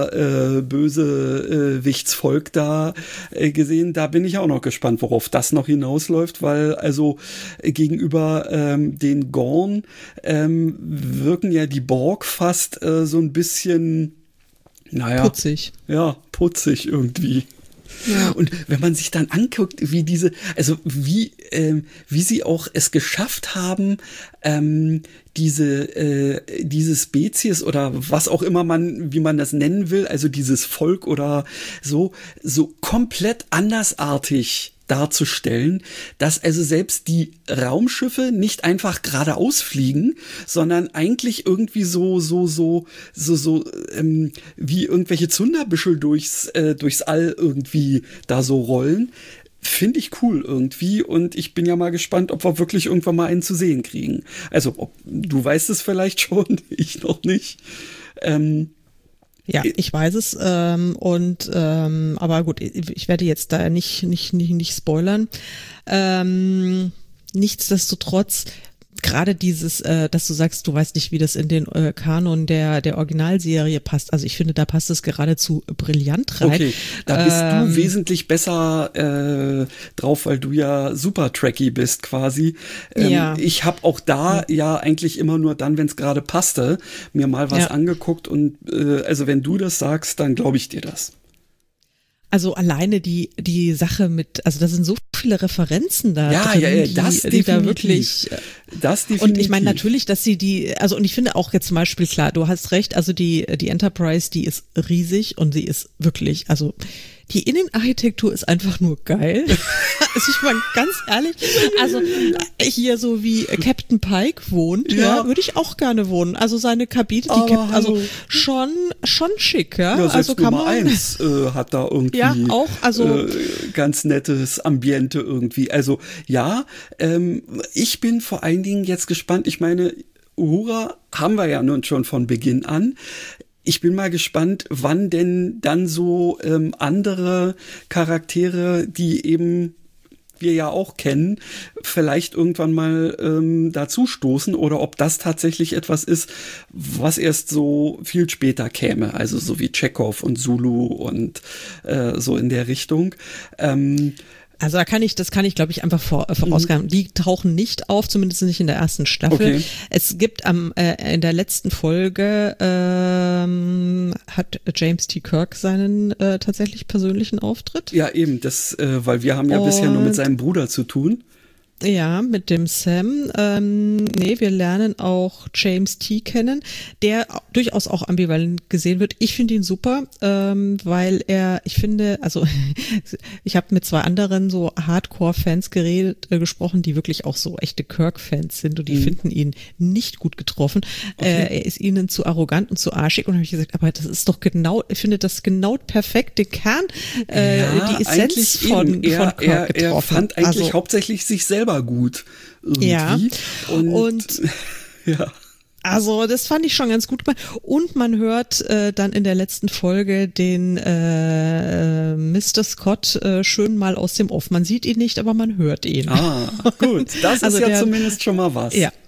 Bösewichtsvolk da gesehen. Da bin ich auch noch gespannt, worauf das noch hinausläuft, weil also gegenüber den Gorn wirken ja die Borg fast so ein bisschen, putzig. Ja, putzig irgendwie. Ja. Und wenn man sich dann anguckt, wie wie sie auch es geschafft haben, diese Spezies oder was auch immer wie man das nennen will, also dieses Volk oder so komplett andersartig darzustellen, dass also selbst die Raumschiffe nicht einfach geradeaus fliegen, sondern eigentlich irgendwie so wie irgendwelche Zunderbüschel durchs All irgendwie da so rollen. Finde ich cool irgendwie und ich bin ja mal gespannt, ob wir wirklich irgendwann mal einen zu sehen kriegen. Also, du weißt es vielleicht schon, ich noch nicht. Ja, ich weiß es aber gut, ich werde jetzt da nicht spoilern. Nichtsdestotrotz, gerade dieses, dass du sagst, du weißt nicht, wie das in den Kanon der Originalserie passt. Also ich finde, da passt es geradezu brillant rein. Okay, da bist du wesentlich besser drauf, weil du ja super tracky bist quasi. Ja. Ich habe auch da ja eigentlich immer nur dann, wenn es gerade passte, mir mal was angeguckt und also wenn du das sagst, dann glaube ich dir das. Also alleine die Sache mit, also da sind so viele Referenzen da drin, die da wirklich, das definitiv. Und ich meine natürlich, dass und ich finde auch jetzt zum Beispiel, klar, du hast recht, also die Enterprise, die ist riesig und sie ist wirklich, also die Innenarchitektur ist einfach nur geil. Also ich meine, ganz ehrlich, also hier so wie Captain Pike wohnt, würde ich auch gerne wohnen. Also seine Kabine, also schon schick, ja. Ja, also kann Nummer 1 hat da irgendwie auch, also ganz nettes Ambiente irgendwie. Also ich bin vor allen Dingen jetzt gespannt. Ich meine, Uhura haben wir ja nun schon von Beginn an. Ich bin mal gespannt, wann denn dann so andere Charaktere, die eben wir ja auch kennen, vielleicht irgendwann mal dazu stoßen oder ob das tatsächlich etwas ist, was erst so viel später käme, also so wie Chekhov und Zulu und so in der Richtung. Also das kann ich glaube ich einfach vorausgehen. Die tauchen nicht auf, zumindest nicht in der ersten Staffel. Okay. Es gibt in der letzten Folge hat James T. Kirk seinen tatsächlich persönlichen Auftritt. Ja, eben, das, weil wir haben ja bisher nur mit seinem Bruder zu tun. Ja, mit dem Sam. Wir lernen auch James T. kennen, der durchaus auch ambivalent gesehen wird. Ich finde ihn super, weil ich finde, also ich habe mit 2 anderen so Hardcore-Fans gesprochen, die wirklich auch so echte Kirk-Fans sind und die finden ihn nicht gut getroffen. Okay. Er ist ihnen zu arrogant und zu arschig und habe ich gesagt, aber das ist doch ich finde das genau perfekt den Kern, die Essenz von Kirk getroffen. Er fand eigentlich hauptsächlich sich selber gut irgendwie. Ja. Und ja. Also das fand ich schon ganz gut gemacht. Und man hört dann in der letzten Folge den Mr. Scott schön mal aus dem Off. Man sieht ihn nicht, aber man hört ihn. Ah, gut. Das ist ja zumindest schon mal was. Ja.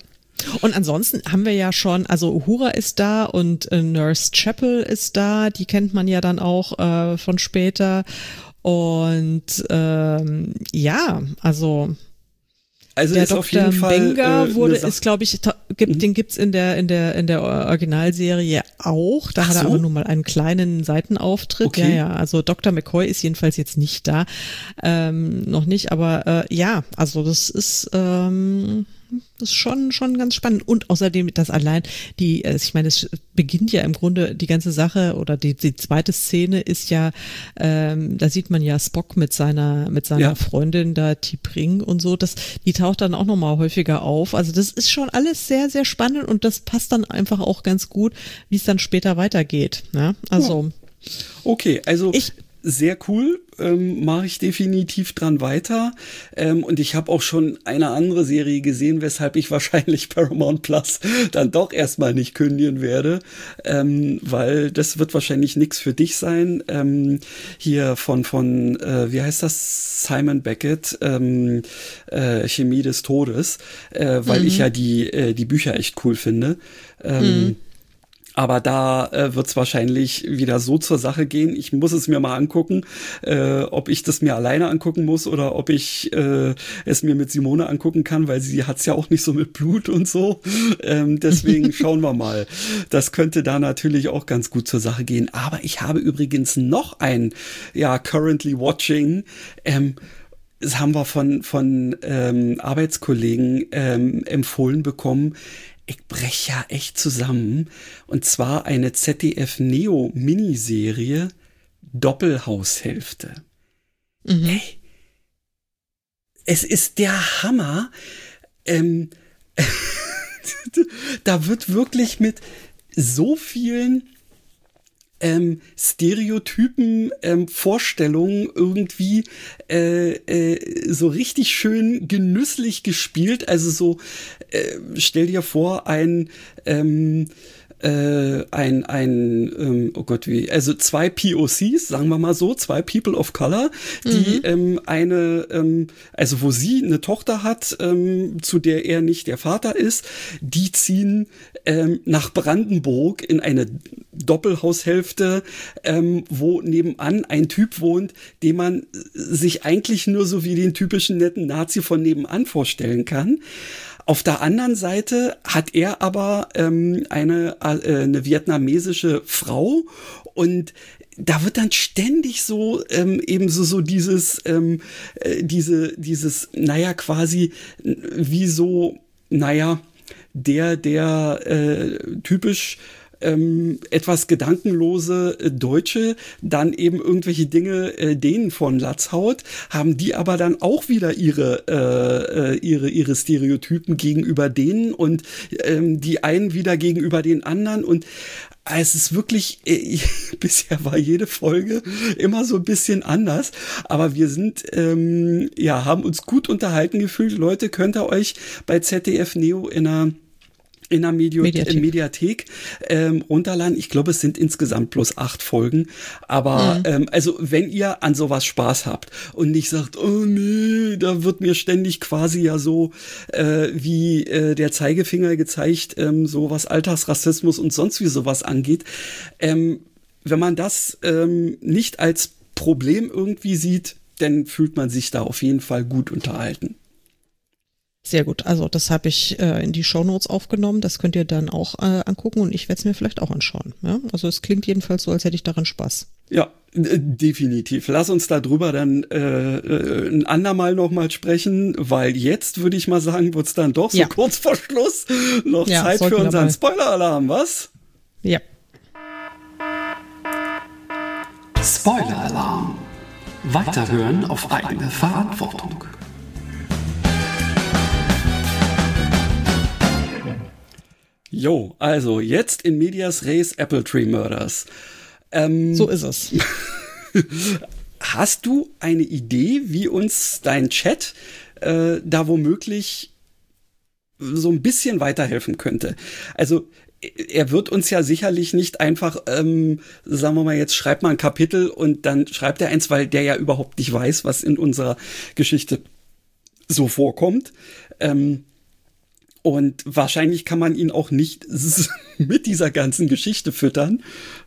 Und ansonsten haben wir ja schon, also Uhura ist da und Nurse Chapel ist da, die kennt man ja dann auch von später. Und ja, also der ist Dr. auf jeden Fall Mbenga ist, glaube ich, den gibt's in der Originalserie auch. Da hat er aber nur mal einen kleinen Seitenauftritt. Okay. Ja, also Dr. McCoy ist jedenfalls jetzt nicht da, noch nicht. Aber ja, also das ist schon ganz spannend. Und außerdem, dass allein ich meine, es beginnt ja im Grunde die ganze Sache oder die zweite Szene ist ja, da sieht man ja Spock mit seiner Freundin da, T'Pring und so, die taucht dann auch nochmal häufiger auf. Also das ist schon alles sehr, sehr spannend und das passt dann einfach auch ganz gut, wie es dann später weitergeht. Ne? Also. Okay, also sehr cool, mache ich definitiv dran weiter. Und ich habe auch schon eine andere Serie gesehen, weshalb ich wahrscheinlich Paramount Plus dann doch erstmal nicht kündigen werde, weil das wird wahrscheinlich nichts für dich sein. Hier von wie heißt das? Simon Beckett, Chemie des Todes, weil ich ja die Bücher echt cool finde. Aber da wird's wahrscheinlich wieder so zur Sache gehen. Ich muss es mir mal angucken, ob ich das mir alleine angucken muss oder ob ich es mir mit Simone angucken kann, weil sie hat's ja auch nicht so mit Blut und so. Deswegen schauen wir mal. Das könnte da natürlich auch ganz gut zur Sache gehen. Aber ich habe übrigens noch ein, currently watching, das haben wir von Arbeitskollegen empfohlen bekommen. Ich breche ja echt zusammen. Und zwar eine ZDF-Neo-Miniserie Doppelhaushälfte. Ey, es ist der Hammer. Da wird wirklich mit so vielen Stereotypen, Vorstellungen irgendwie so richtig schön genüsslich gespielt. Also so, stell dir vor, also zwei POCs, sagen wir mal so, zwei People of Color, die also wo sie eine Tochter hat, zu der er nicht der Vater ist, die ziehen nach Brandenburg in eine Doppelhaushälfte, wo nebenan ein Typ wohnt, den man sich eigentlich nur so wie den typischen netten Nazi von nebenan vorstellen kann. Auf der anderen Seite hat er aber eine vietnamesische Frau und da wird dann ständig so dieses quasi wie so, der typisch etwas gedankenlose Deutsche dann eben irgendwelche Dinge denen von Latz haut, haben die aber dann auch wieder ihre Stereotypen gegenüber denen und die einen wieder gegenüber den anderen und es ist wirklich, bisher war jede Folge immer so ein bisschen anders, aber wir sind, haben uns gut unterhalten gefühlt. Leute, könnt ihr euch bei ZDF Neo in einer Mediathek runterladen. Ich glaube, es sind insgesamt bloß 8 Folgen. Aber also wenn ihr an sowas Spaß habt und nicht sagt, oh nee, da wird mir ständig quasi ja so wie der Zeigefinger gezeigt, so was Alltagsrassismus und sonst wie sowas angeht. Wenn man das nicht als Problem irgendwie sieht, dann fühlt man sich da auf jeden Fall gut unterhalten. Sehr gut, also das habe ich in die Shownotes aufgenommen, das könnt ihr dann auch angucken und ich werde es mir vielleicht auch anschauen. Ja? Also es klingt jedenfalls so, als hätte ich daran Spaß. Ja, definitiv. Lass uns darüber dann ein andermal nochmal sprechen, weil jetzt würde ich mal sagen, wird's dann doch so kurz vor Schluss noch Zeit für unseren Spoiler-Alarm, was? Ja. Spoiler-Alarm. Weiterhören auf eigene Verantwortung. Jo, also jetzt in medias res Apple Tree Murders. So ist es. Hast du eine Idee, wie uns dein Chat da womöglich so ein bisschen weiterhelfen könnte? Also er wird uns ja sicherlich nicht einfach, sagen wir mal jetzt, schreib mal ein Kapitel und dann schreibt er eins, weil der ja überhaupt nicht weiß, was in unserer Geschichte so vorkommt. Und wahrscheinlich kann man ihn auch nicht mit dieser ganzen Geschichte füttern.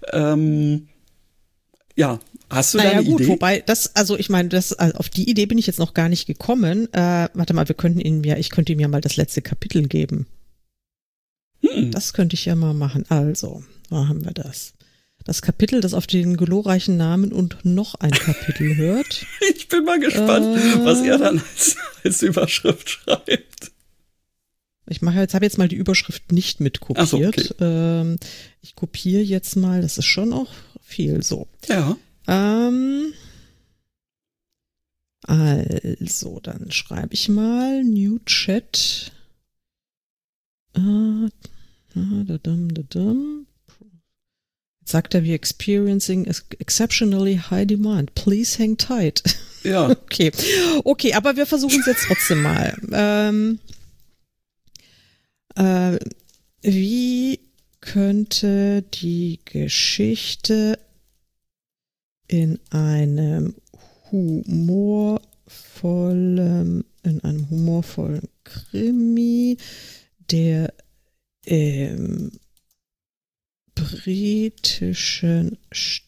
Ja, hast du da eine gut, Idee? Wobei ich meine, auf die Idee bin ich jetzt noch gar nicht gekommen. Warte mal, ich könnte ihm ja mal das letzte Kapitel geben. Das könnte ich ja mal machen. Also, wo haben wir das? Das Kapitel, das auf den glorreichen Namen und noch ein Kapitel hört. Ich bin mal gespannt, was er dann als Überschrift schreibt. Habe jetzt mal die Überschrift nicht mit kopiert. Ach so, okay. Ich kopiere jetzt mal, das ist schon auch viel so. Ja. Also, dann schreibe ich mal New Chat. Jetzt sagt er, wir experiencing exceptionally high demand. Please hang tight. Ja. Okay, aber wir versuchen es jetzt trotzdem mal. Wie könnte die Geschichte in einem humorvollen Krimi, der im britischen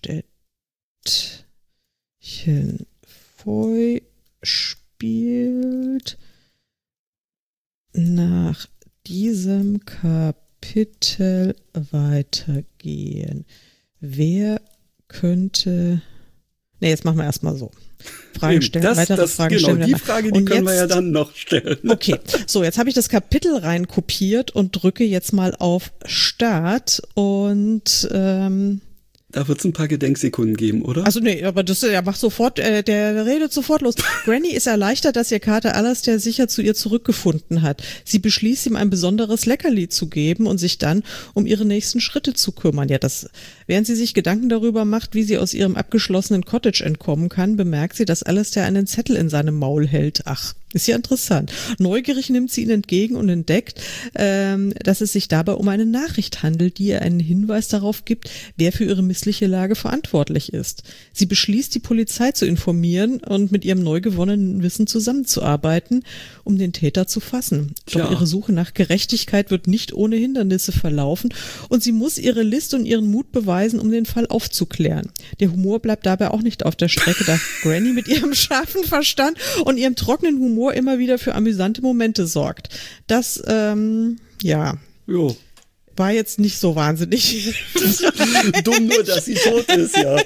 Städtchen Foy spielt, nach diesem Kapitel weitergehen? Wer könnte... Nee, jetzt machen wir erstmal so. Fragen stellen, weitere Fragen stellen. Genau, die Frage, die können wir ja dann noch stellen. Okay, so, jetzt habe ich das Kapitel rein kopiert und drücke jetzt mal auf Start und da wird es ein paar Gedenksekunden geben, oder? Also nee, aber der macht sofort, der redet sofort los. Granny ist erleichtert, dass ihr Kater Alastair sicher zu ihr zurückgefunden hat. Sie beschließt, ihm ein besonderes Leckerli zu geben und sich dann um ihre nächsten Schritte zu kümmern. Ja, während sie sich Gedanken darüber macht, wie sie aus ihrem abgeschlossenen Cottage entkommen kann, bemerkt sie, dass Alastair einen Zettel in seinem Maul hält. Ach, ist ja interessant. Neugierig nimmt sie ihn entgegen und entdeckt, dass es sich dabei um eine Nachricht handelt, die ihr einen Hinweis darauf gibt, wer für ihre missliche Lage verantwortlich ist. Sie beschließt, die Polizei zu informieren und mit ihrem neu gewonnenen Wissen zusammenzuarbeiten, um den Täter zu fassen. Doch ihre Suche nach Gerechtigkeit wird nicht ohne Hindernisse verlaufen und sie muss ihre List und ihren Mut beweisen, um den Fall aufzuklären. Der Humor bleibt dabei auch nicht auf der Strecke, da Granny mit ihrem scharfen Verstand und ihrem trockenen Humor immer wieder für amüsante Momente sorgt. Das, war jetzt nicht so wahnsinnig. Dumm nur, dass sie tot ist, ja.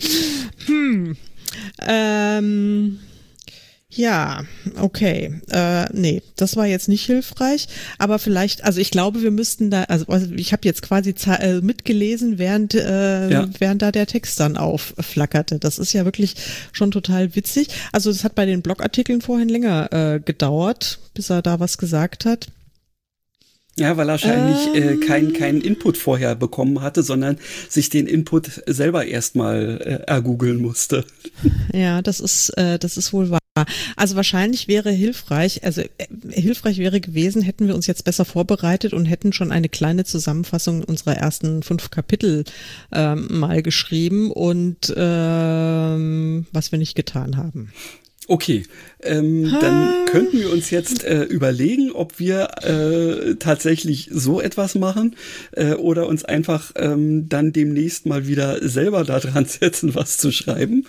Ja, okay. Nee, das war jetzt nicht hilfreich, aber vielleicht, also ich glaube, wir müssten da, also ich habe jetzt quasi mitgelesen, während da der Text dann aufflackerte. Das ist ja wirklich schon total witzig. Also das hat bei den Blogartikeln vorhin länger gedauert, bis er da was gesagt hat. Ja, weil er wahrscheinlich keinen Input vorher bekommen hatte, sondern sich den Input selber erstmal ergoogeln musste. Ja, das ist wohl wahr. Also wahrscheinlich wäre hilfreich wäre gewesen, hätten wir uns jetzt besser vorbereitet und hätten schon eine kleine Zusammenfassung unserer ersten 5 Kapitel mal geschrieben und was wir nicht getan haben. Okay, dann könnten wir uns jetzt überlegen, ob wir tatsächlich so etwas machen oder uns einfach dann demnächst mal wieder selber da dran setzen, was zu schreiben.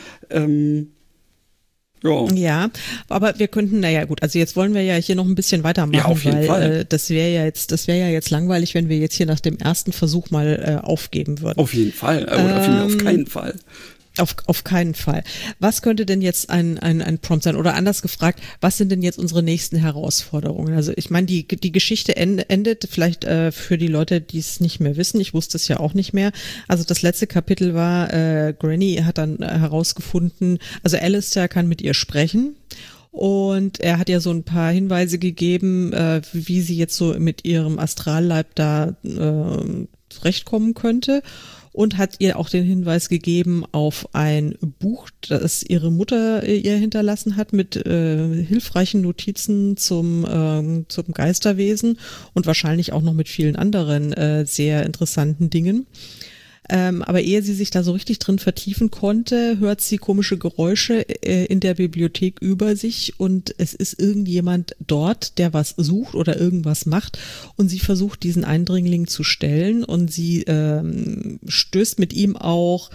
Ja, aber wir könnten, also jetzt wollen wir ja hier noch ein bisschen weitermachen, ja, auf jeden Fall. Das wäre ja jetzt langweilig, wenn wir jetzt hier nach dem ersten Versuch mal aufgeben würden. Auf jeden Fall, oder auf keinen Fall. Auf keinen Fall. Was könnte denn jetzt ein Prompt sein? Oder anders gefragt, was sind denn jetzt unsere nächsten Herausforderungen? Also ich meine, die Geschichte endet vielleicht für die Leute, die es nicht mehr wissen. Ich wusste es ja auch nicht mehr. Also das letzte Kapitel war, Granny hat dann herausgefunden, also Alastair kann mit ihr sprechen. Und er hat ja so ein paar Hinweise gegeben, wie sie jetzt so mit ihrem Astralleib da zurechtkommen könnte. Und hat ihr auch den Hinweis gegeben auf ein Buch, das ihre Mutter ihr hinterlassen hat mit hilfreichen Notizen zum Geisterwesen und wahrscheinlich auch noch mit vielen anderen sehr interessanten Dingen. Aber ehe sie sich da so richtig drin vertiefen konnte, hört sie komische Geräusche in der Bibliothek über sich und es ist irgendjemand dort, der was sucht oder irgendwas macht und sie versucht, diesen Eindringling zu stellen und sie stößt mit ihm auch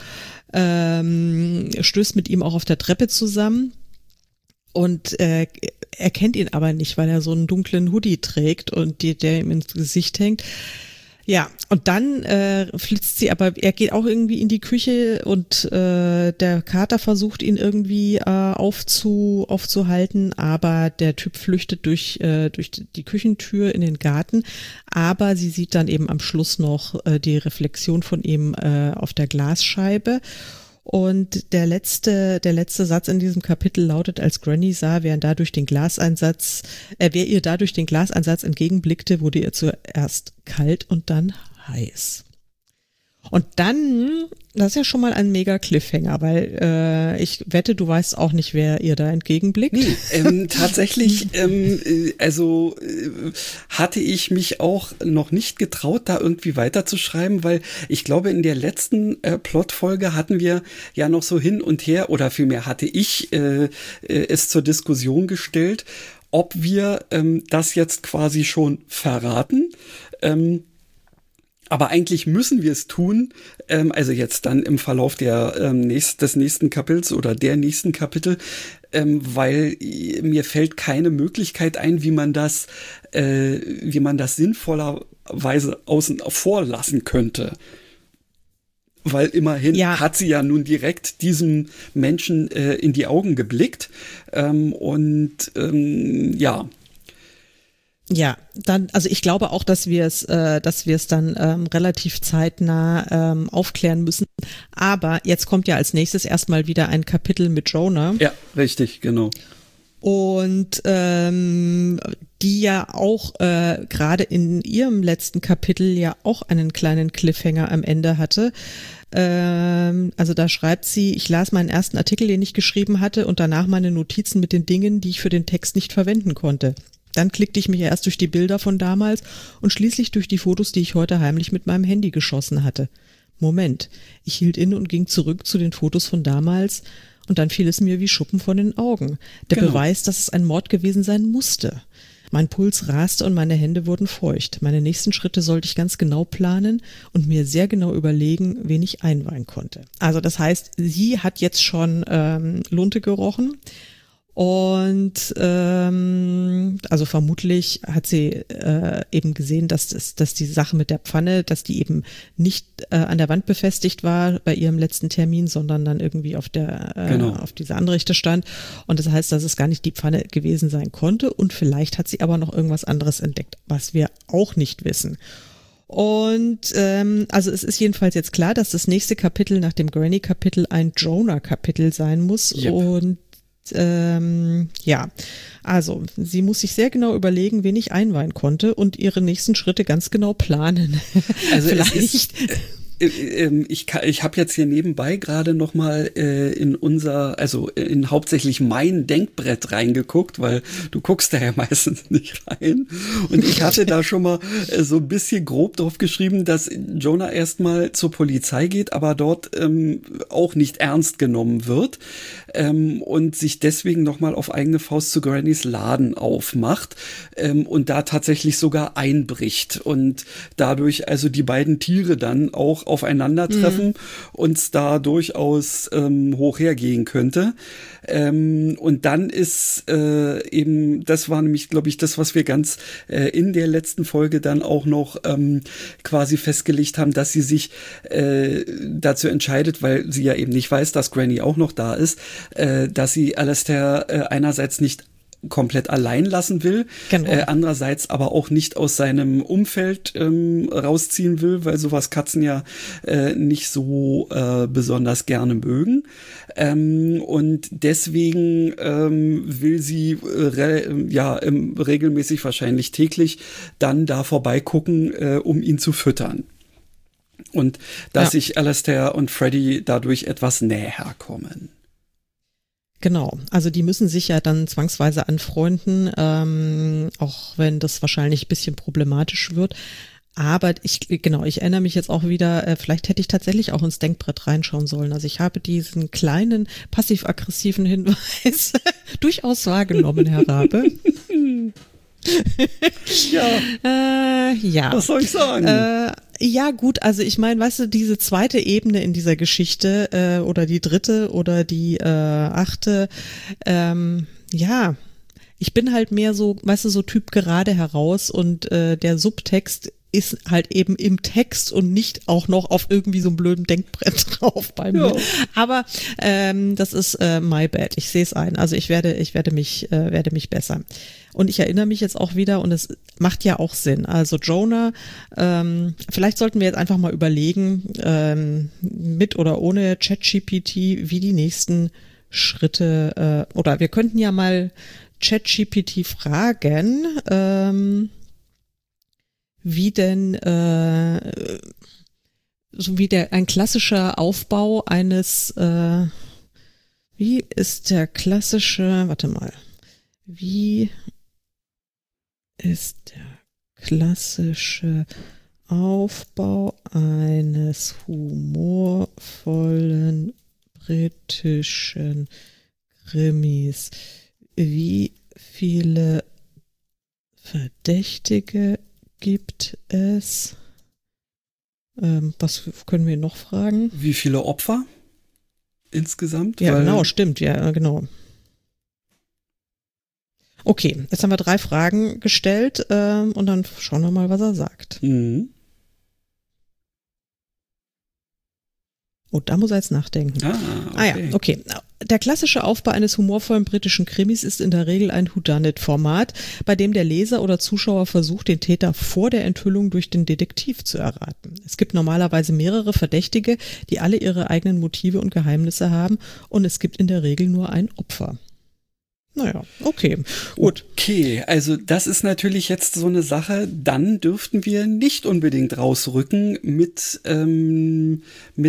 auf der Treppe zusammen und erkennt ihn aber nicht, weil er so einen dunklen Hoodie trägt und der ihm ins Gesicht hängt. Ja, und dann flitzt sie, aber er geht auch irgendwie in die Küche und der Kater versucht ihn irgendwie aufzuhalten, aber der Typ flüchtet durch die Küchentür in den Garten, aber sie sieht dann eben am Schluss noch die Reflexion von ihm auf der Glasscheibe. Und der letzte Satz in diesem Kapitel lautet, als Granny sah, wer ihr dadurch den Glaseinsatz entgegenblickte, wurde ihr zuerst kalt und dann heiß. Und dann, das ist ja schon mal ein mega Cliffhanger, weil ich wette, du weißt auch nicht, wer ihr da entgegenblickt. Nee, tatsächlich, hatte ich mich auch noch nicht getraut, da irgendwie weiterzuschreiben, weil ich glaube, in der letzten Plotfolge hatten wir ja noch so hin und her, oder vielmehr hatte ich es zur Diskussion gestellt, ob wir das jetzt quasi schon verraten. Aber eigentlich müssen wir es tun, also jetzt dann im Verlauf des nächsten Kapitels oder der nächsten Kapitel, weil mir fällt keine Möglichkeit ein, wie man das sinnvollerweise außen vor lassen könnte. Weil immerhin hat sie ja nun direkt diesem Menschen in die Augen geblickt Ja, dann, also ich glaube auch, dass wir es dann relativ zeitnah aufklären müssen. Aber jetzt kommt ja als nächstes erstmal wieder ein Kapitel mit Jonah. Ja, richtig, genau. Und die ja auch gerade in ihrem letzten Kapitel ja auch einen kleinen Cliffhanger am Ende hatte. Also da schreibt sie, ich las meinen ersten Artikel, den ich geschrieben hatte, und danach meine Notizen mit den Dingen, die ich für den Text nicht verwenden konnte. Dann klickte ich mich erst durch die Bilder von damals und schließlich durch die Fotos, die ich heute heimlich mit meinem Handy geschossen hatte. Moment, ich hielt inne und ging zurück zu den Fotos von damals und dann fiel es mir wie Schuppen von den Augen. Der Beweis, dass es ein Mord gewesen sein musste. Mein Puls raste und meine Hände wurden feucht. Meine nächsten Schritte sollte ich ganz genau planen und mir sehr genau überlegen, wen ich einweihen konnte. Also das heißt, sie hat jetzt schon Lunte gerochen. Und also vermutlich hat sie eben gesehen, dass die Sache mit der Pfanne, dass die eben nicht an der Wand befestigt war bei ihrem letzten Termin, sondern dann irgendwie auf dieser Anrichte stand. Und das heißt, dass es gar nicht die Pfanne gewesen sein konnte. Und vielleicht hat sie aber noch irgendwas anderes entdeckt, was wir auch nicht wissen. Und also es ist jedenfalls jetzt klar, dass das nächste Kapitel nach dem Granny-Kapitel ein Jonah-Kapitel sein muss. Yep. Und also sie muss sich sehr genau überlegen, wen ich einweihen konnte und ihre nächsten Schritte ganz genau planen. Also vielleicht. Ich habe jetzt hier nebenbei gerade noch mal in hauptsächlich mein Denkbrett reingeguckt, weil du guckst da ja meistens nicht rein. Und ich hatte da schon mal so ein bisschen grob drauf geschrieben, dass Jonah erstmal zur Polizei geht, aber dort auch nicht ernst genommen wird und sich deswegen noch mal auf eigene Faust zu Grannys Laden aufmacht und da tatsächlich sogar einbricht und dadurch also die beiden Tiere dann auch aufeinandertreffen und da durchaus hoch hergehen könnte. Und dann ist eben, das war nämlich, glaube ich, das, was wir ganz in der letzten Folge dann auch noch quasi festgelegt haben, dass sie sich dazu entscheidet, weil sie ja eben nicht weiß, dass Granny auch noch da ist, dass sie Alastair einerseits nicht komplett allein lassen will, andererseits aber auch nicht aus seinem Umfeld rausziehen will, weil sowas Katzen ja nicht so besonders gerne mögen. Und deswegen will sie regelmäßig, wahrscheinlich täglich, dann da vorbeigucken, um ihn zu füttern. Und dass sich Alastair und Freddy dadurch etwas näher kommen. Genau, also die müssen sich ja dann zwangsweise anfreunden, auch wenn das wahrscheinlich ein bisschen problematisch wird. Aber ich erinnere mich jetzt auch wieder, vielleicht hätte ich tatsächlich auch ins Denkbrett reinschauen sollen. Also ich habe diesen kleinen passiv-aggressiven Hinweis durchaus wahrgenommen, Herr Rabe. Ja, was soll ich sagen? Ja, gut, also ich meine, weißt du, diese zweite Ebene in dieser Geschichte oder die dritte oder die achte, ja, ich bin halt mehr so, weißt du, so Typ gerade heraus und der Subtext ist halt eben im Text und nicht auch noch auf irgendwie so einem blöden Denkbrett drauf bei mir. Ja. Aber das ist my bad. Ich sehe es ein. Also ich werde mich bessern. Und ich erinnere mich jetzt auch wieder, und es macht ja auch Sinn. Also Jonah, vielleicht sollten wir jetzt einfach mal überlegen, mit oder ohne ChatGPT, wie die nächsten Schritte, oder wir könnten ja mal ChatGPT fragen, wie denn so wie ein klassischer Aufbau eines wie ist der klassische Aufbau eines humorvollen britischen Krimis? Wie viele Verdächtige gibt es? Was können wir noch fragen? Wie viele Opfer insgesamt? Ja, genau, stimmt, ja, genau. Okay, jetzt haben wir 3 Fragen gestellt und dann schauen wir mal, was er sagt. Mhm. Oh, da muss er jetzt nachdenken. Okay. Der klassische Aufbau eines humorvollen britischen Krimis ist in der Regel ein Whodunit-Format, bei dem der Leser oder Zuschauer versucht, den Täter vor der Enthüllung durch den Detektiv zu erraten. Es gibt normalerweise mehrere Verdächtige, die alle ihre eigenen Motive und Geheimnisse haben, und es gibt in der Regel nur ein Opfer. Naja, okay, gut. Okay, also das ist natürlich jetzt so eine Sache, dann dürften wir nicht unbedingt rausrücken mit dem,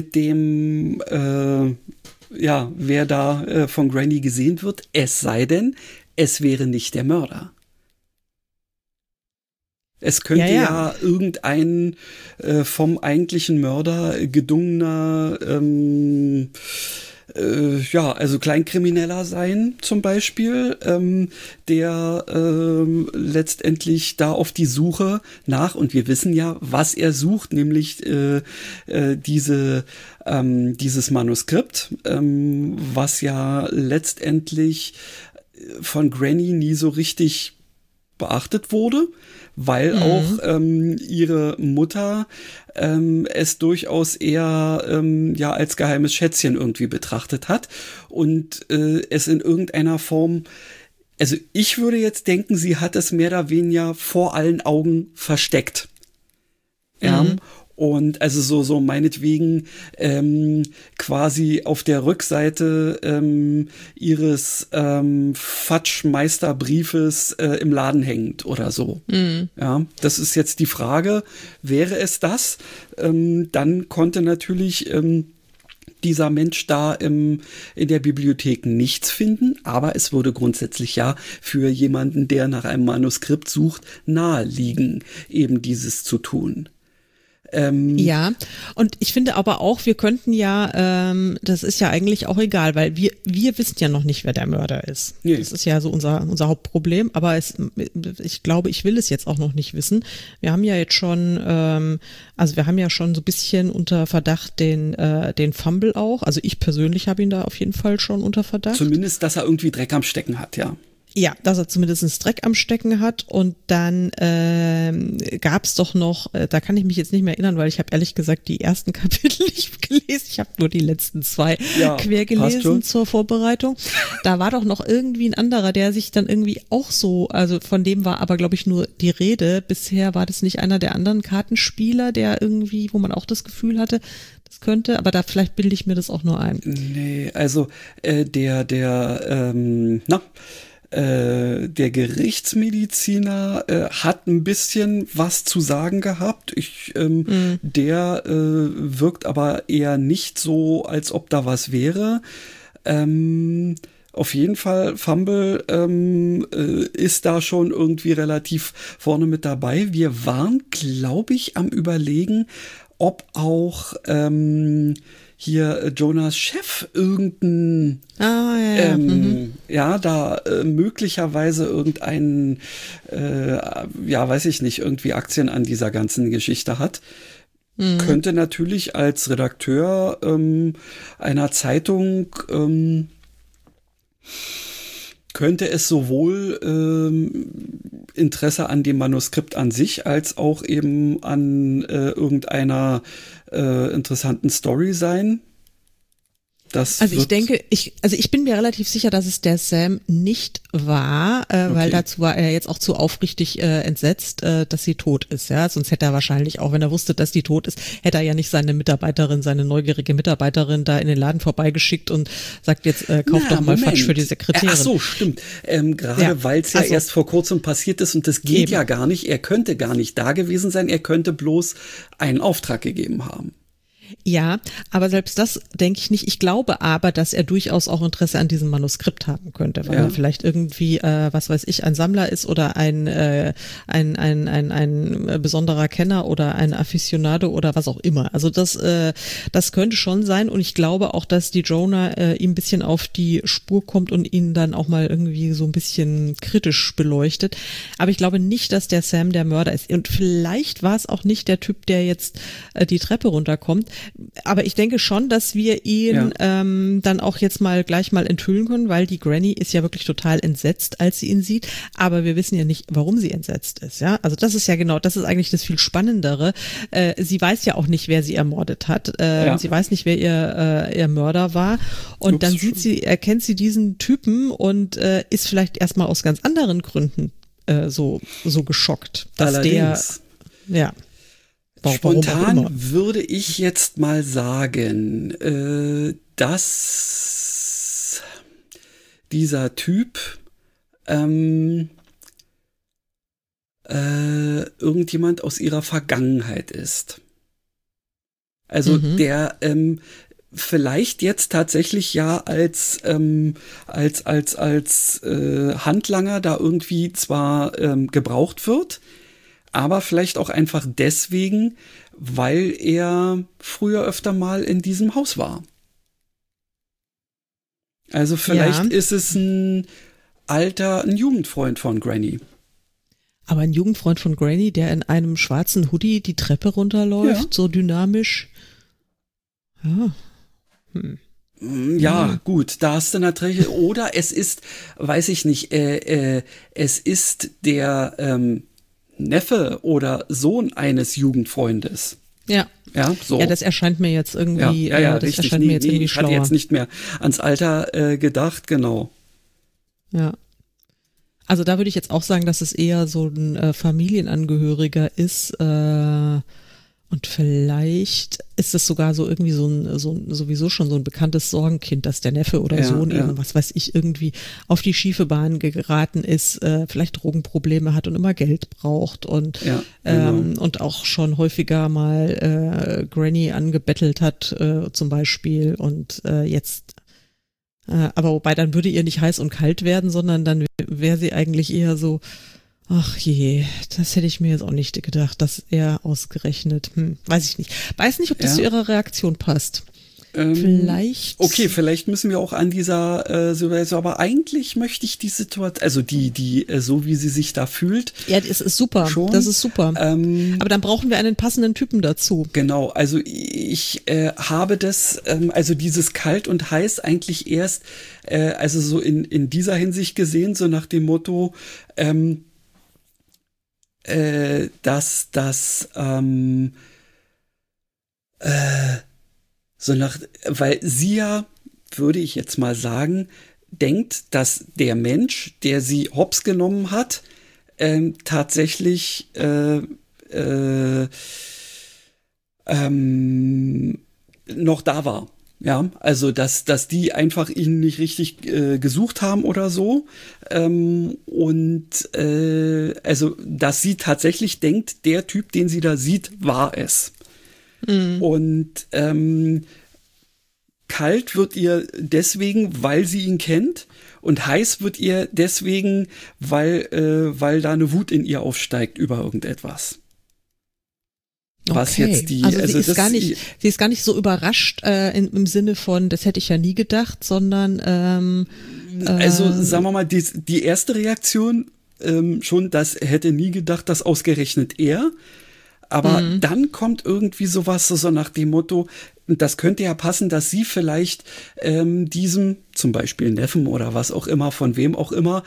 wer da von Granny gesehen wird, es sei denn, es wäre nicht der Mörder. Es könnte ja irgendein vom eigentlichen Mörder gedungener also Kleinkrimineller sein zum Beispiel, der letztendlich da auf die Suche nach, und wir wissen ja, was er sucht, nämlich dieses Manuskript, was ja letztendlich von Granny nie so richtig beachtet wurde, weil auch ihre Mutter es durchaus eher als geheimes Schätzchen irgendwie betrachtet hat und es in irgendeiner Form, also ich würde jetzt denken, sie hat es mehr oder weniger vor allen Augen versteckt. Und also so meinetwegen quasi auf der Rückseite ihres Fatschmeisterbriefes im Laden hängend oder so. Ja, das ist jetzt die Frage, wäre es das? Dann konnte natürlich dieser Mensch da in der Bibliothek nichts finden, aber es würde grundsätzlich ja für jemanden, der nach einem Manuskript sucht, naheliegen, eben dieses zu tun. Ja, und ich finde aber auch, wir könnten ja, das ist ja eigentlich auch egal, weil wir wissen ja noch nicht, wer der Mörder ist. Nee. Das ist ja so unser Hauptproblem, aber ich glaube, ich will es jetzt auch noch nicht wissen. Wir haben ja jetzt schon, wir haben ja schon so ein bisschen unter Verdacht den Fumble auch. Also ich persönlich habe ihn da auf jeden Fall schon unter Verdacht. Zumindest, dass er irgendwie Dreck am Stecken hat, ja. Ja, dass er zumindest Dreck am Stecken hat, und dann gab es doch noch, da kann ich mich jetzt nicht mehr erinnern, weil ich habe ehrlich gesagt die ersten Kapitel nicht gelesen, ich habe nur die letzten 2 quer gelesen zur Vorbereitung. Da war doch noch irgendwie ein anderer, der sich dann irgendwie auch so, also von dem war aber glaube ich nur die Rede, bisher war das nicht einer der anderen Kartenspieler, der irgendwie, wo man auch das Gefühl hatte, das könnte, aber da vielleicht bilde ich mir das auch nur ein. Nee, also der Gerichtsmediziner hat ein bisschen was zu sagen gehabt. Der wirkt aber eher nicht so, als ob da was wäre. Auf jeden Fall, Fumble ist da schon irgendwie relativ vorne mit dabei. Wir waren, glaube ich, am Überlegen, ob auch hier Jonas Chef irgendein möglicherweise irgendeinen weiß ich nicht, irgendwie Aktien an dieser ganzen Geschichte hat. Könnte natürlich als Redakteur einer Zeitung könnte es sowohl Interesse an dem Manuskript an sich als auch eben an irgendeiner interessanten Story sein. Ich bin mir relativ sicher, dass es der Sam nicht war, weil dazu war er jetzt auch zu aufrichtig entsetzt, dass sie tot ist. Ja, sonst hätte er wahrscheinlich auch, wenn er wusste, dass die tot ist, hätte er ja nicht seine neugierige Mitarbeiterin da in den Laden vorbeigeschickt und sagt jetzt, kauf doch mal Fatsch für die Sekretärin. Ach so, stimmt. Gerade weil es ja erst vor kurzem passiert ist und das geht ja gar nicht. Er könnte gar nicht da gewesen sein. Er könnte bloß einen Auftrag gegeben haben. Ja, aber selbst das denke ich nicht. Ich glaube aber, dass er durchaus auch Interesse an diesem Manuskript haben könnte, weil er vielleicht irgendwie, was weiß ich, ein Sammler ist oder ein besonderer Kenner oder ein Aficionado oder was auch immer. Also das könnte schon sein und ich glaube auch, dass die Jonah ihm ein bisschen auf die Spur kommt und ihn dann auch mal irgendwie so ein bisschen kritisch beleuchtet. Aber ich glaube nicht, dass der Sam der Mörder ist. Und vielleicht war es auch nicht der Typ, der jetzt die Treppe runterkommt. Aber ich denke schon, dass wir ihn dann auch jetzt gleich mal enthüllen können, weil die Granny ist ja wirklich total entsetzt, als sie ihn sieht. Aber wir wissen ja nicht, warum sie entsetzt ist. Ja, also das ist eigentlich das viel Spannendere. Sie weiß ja auch nicht, wer sie ermordet hat. Sie weiß nicht, wer ihr Mörder war. Und dann erkennt sie diesen Typen und ist vielleicht erstmal aus ganz anderen Gründen so geschockt, dass Allerdings. Warum Spontan würde ich jetzt mal sagen, dass dieser Typ irgendjemand aus ihrer Vergangenheit ist. Also der vielleicht jetzt tatsächlich ja als Handlanger da irgendwie zwar gebraucht wird, aber vielleicht auch einfach deswegen, weil er früher öfter mal in diesem Haus war. Also vielleicht ist es ein Jugendfreund von Granny. Aber ein Jugendfreund von Granny, der in einem schwarzen Hoodie die Treppe runterläuft, so dynamisch. Ja, gut, da hast du natürlich, oder es ist, weiß ich nicht, es ist der Neffe oder Sohn eines Jugendfreundes. Ja. Ja, so. Ja, das erscheint mir jetzt irgendwie, das richtig. erscheint mir jetzt irgendwie schlauer. Ich hatte jetzt nicht mehr ans Alter gedacht, genau. Ja. Also da würde ich jetzt auch sagen, dass es eher so ein Familienangehöriger ist, und vielleicht ist es sogar so irgendwie sowieso schon so ein bekanntes Sorgenkind, dass der Neffe oder Sohn eben, was weiß ich, irgendwie auf die schiefe Bahn geraten ist, vielleicht Drogenprobleme hat und immer Geld braucht und und auch schon häufiger mal Granny angebettelt hat, zum Beispiel und jetzt aber wobei dann würde ihr nicht heiß und kalt werden, sondern dann wäre sie eigentlich eher so, ach je, das hätte ich mir jetzt auch nicht gedacht, dass er ausgerechnet, weiß ich nicht. Weiß nicht, ob das zu ihrer Reaktion passt. Vielleicht. Okay, vielleicht müssen wir auch an dieser Situation, aber eigentlich möchte ich die Situation, also die so wie sie sich da fühlt. Ja, das ist super. Schon. Das ist super. Aber dann brauchen wir einen passenden Typen dazu. Genau, also ich habe das, also dieses kalt und heiß eigentlich erst, also so in dieser Hinsicht gesehen, so nach dem Motto, dass das weil sie ja, würde ich jetzt mal sagen, denkt, dass der Mensch, der sie hops genommen hat, tatsächlich noch da war. Ja, also dass die einfach ihn nicht richtig gesucht haben oder so. Also dass sie tatsächlich denkt, der Typ, den sie da sieht, war es. Und kalt wird ihr deswegen, weil sie ihn kennt Und heiß wird ihr deswegen, weil da eine Wut in ihr aufsteigt über irgendetwas. Was okay. jetzt die, also sie ist gar nicht so überrascht im Sinne von, das hätte ich ja nie gedacht, sondern also sagen wir mal, die erste Reaktion schon, das hätte nie gedacht, dass ausgerechnet er. Aber dann kommt irgendwie sowas so nach dem Motto, das könnte ja passen, dass sie vielleicht diesem, zum Beispiel Neffen oder was auch immer, von wem auch immer,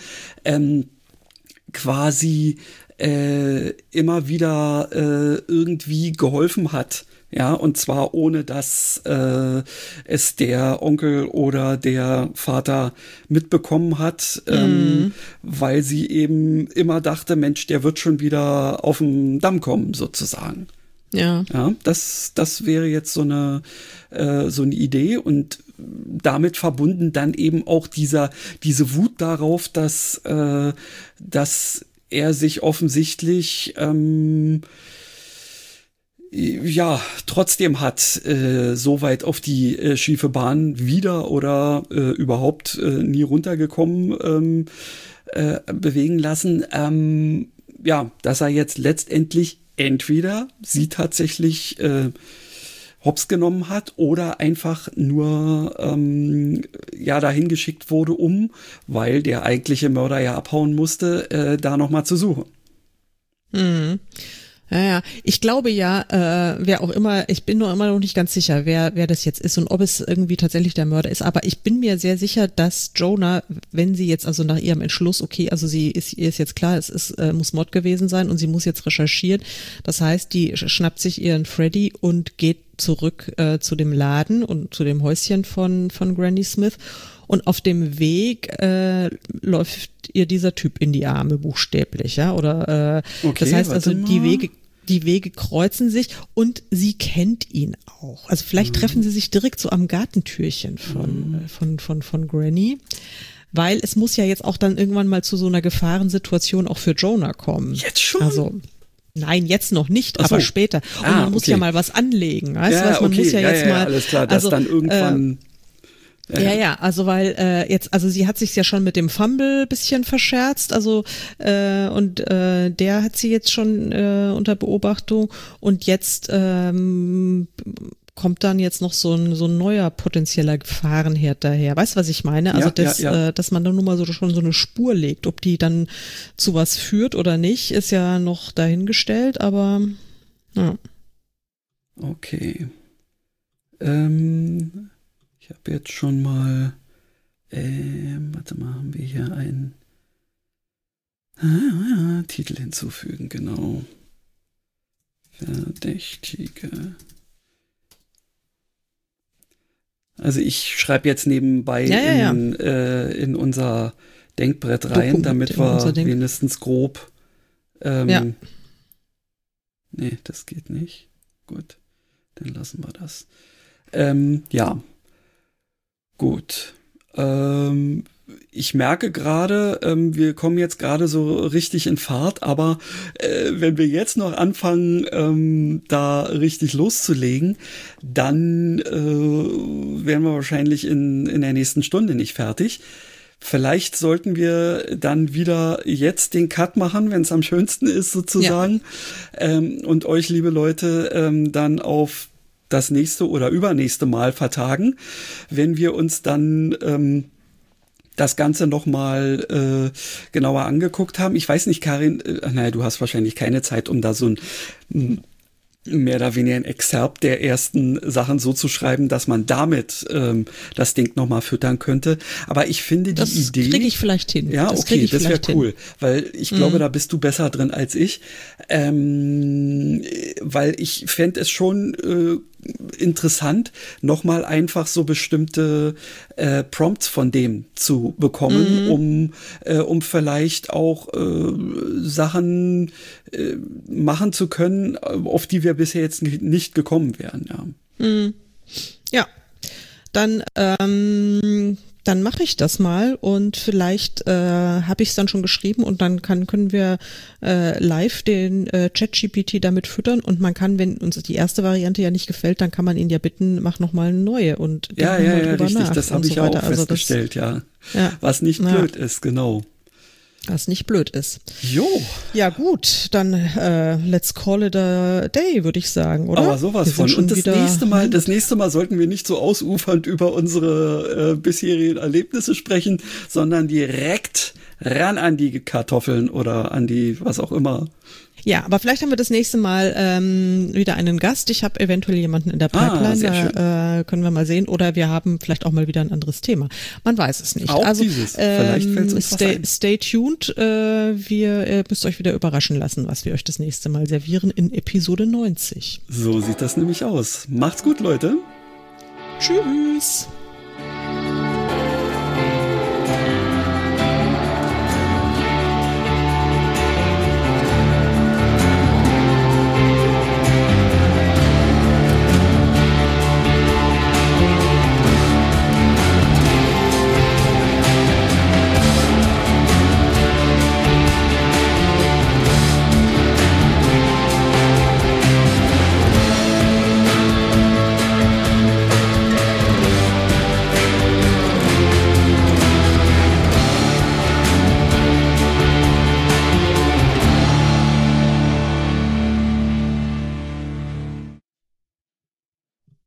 quasi immer wieder irgendwie geholfen hat. Ja, und zwar ohne, dass es der Onkel oder der Vater mitbekommen hat, weil sie eben immer dachte, Mensch, der wird schon wieder auf den Damm kommen, sozusagen. Ja. Ja, das wäre jetzt so eine Idee und damit verbunden dann eben auch diese Wut darauf, dass er sich offensichtlich trotzdem hat so weit auf die schiefe Bahn wieder oder überhaupt nie runtergekommen bewegen lassen. Dass er jetzt letztendlich entweder sie tatsächlich hops genommen hat oder einfach nur dahin geschickt wurde, weil der eigentliche Mörder ja abhauen musste, da nochmal zu suchen. Mhm. Ja, ich glaube ja, wer auch immer, ich bin nur immer noch nicht ganz sicher, wer das jetzt ist und ob es irgendwie tatsächlich der Mörder ist, aber ich bin mir sehr sicher, dass Jonah, wenn sie jetzt also nach ihrem Entschluss, okay, also ihr ist jetzt klar, es muss Mord gewesen sein und sie muss jetzt recherchieren, das heißt, die schnappt sich ihren Freddy und geht zurück zu dem Laden und zu dem Häuschen von Granny Smith. Und auf dem Weg läuft ihr dieser Typ in die Arme, buchstäblich, ja, oder okay, das heißt also, die Wege kreuzen sich und sie kennt ihn auch. Also vielleicht treffen sie sich direkt so am Gartentürchen von Granny, weil es muss ja jetzt auch dann irgendwann mal zu so einer Gefahrensituation auch für Jonah kommen. Jetzt schon? Also nein, jetzt noch nicht, aber später. Und man muss ja mal was anlegen, weißt du? Man muss ja jetzt mal. Alles klar, dass dann irgendwann. Ja, also weil also sie hat sich ja schon mit dem Fumble bisschen verscherzt, also und der hat sie jetzt schon unter Beobachtung und jetzt kommt dann jetzt noch so ein neuer potenzieller Gefahrenherd daher. Weißt du, was ich meine? Also dass man dann nur mal schon so eine Spur legt, ob die dann zu was führt oder nicht, ist ja noch dahingestellt, aber ja. Okay. Ich habe jetzt schon mal, warte mal, haben wir hier einen Titel hinzufügen, genau. Verdächtige. Also ich schreibe jetzt nebenbei in unser Denkbrett rein, damit wir wenigstens grob. Nee, das geht nicht. Gut, dann lassen wir das. Gut. Ich merke gerade, wir kommen jetzt gerade so richtig in Fahrt, aber wenn wir jetzt noch anfangen, da richtig loszulegen, dann wären wir wahrscheinlich in der nächsten Stunde nicht fertig. Vielleicht sollten wir dann wieder jetzt den Cut machen, wenn es am schönsten ist sozusagen, und euch, liebe Leute, dann auf das nächste oder übernächste Mal vertagen, wenn wir uns dann das Ganze nochmal genauer angeguckt haben. Ich weiß nicht, Karin, du hast wahrscheinlich keine Zeit, um da so ein mehr oder weniger ein Exzerpt der ersten Sachen so zu schreiben, dass man damit das Ding nochmal füttern könnte. Aber ich finde die Idee... Das kriege ich vielleicht hin. Ja, okay, das wäre cool. Weil ich glaube, da bist du besser drin als ich. Weil ich fände es schon interessant, nochmal einfach so bestimmte Prompts von dem zu bekommen, um vielleicht auch Sachen machen zu können, auf die wir bisher jetzt nicht gekommen wären. Ja, dann dann mache ich das mal und vielleicht habe ich es dann schon geschrieben und dann können wir live den ChatGPT damit füttern und man kann, wenn uns die erste Variante ja nicht gefällt, dann kann man ihn ja bitten, mach nochmal eine neue und ja, richtig, das habe ich ja auch festgestellt, ja. Was nicht blöd ist, genau. Was nicht blöd ist. Jo. Ja gut, dann let's call it a day, würde ich sagen, oder? Aber sowas von. Und das nächste Mal sollten wir nicht so ausufernd über unsere bisherigen Erlebnisse sprechen, sondern direkt ran an die Kartoffeln oder an die was auch immer. Ja, aber vielleicht haben wir das nächste Mal wieder einen Gast. Ich habe eventuell jemanden in der Pipeline, da können wir mal sehen. Oder wir haben vielleicht auch mal wieder ein anderes Thema. Man weiß es nicht. Auch also dieses. Vielleicht fällt uns was ein. Stay tuned. Wir müsst euch wieder überraschen lassen, was wir euch das nächste Mal servieren in Episode 90. So sieht das nämlich aus. Macht's gut, Leute. Tschüss.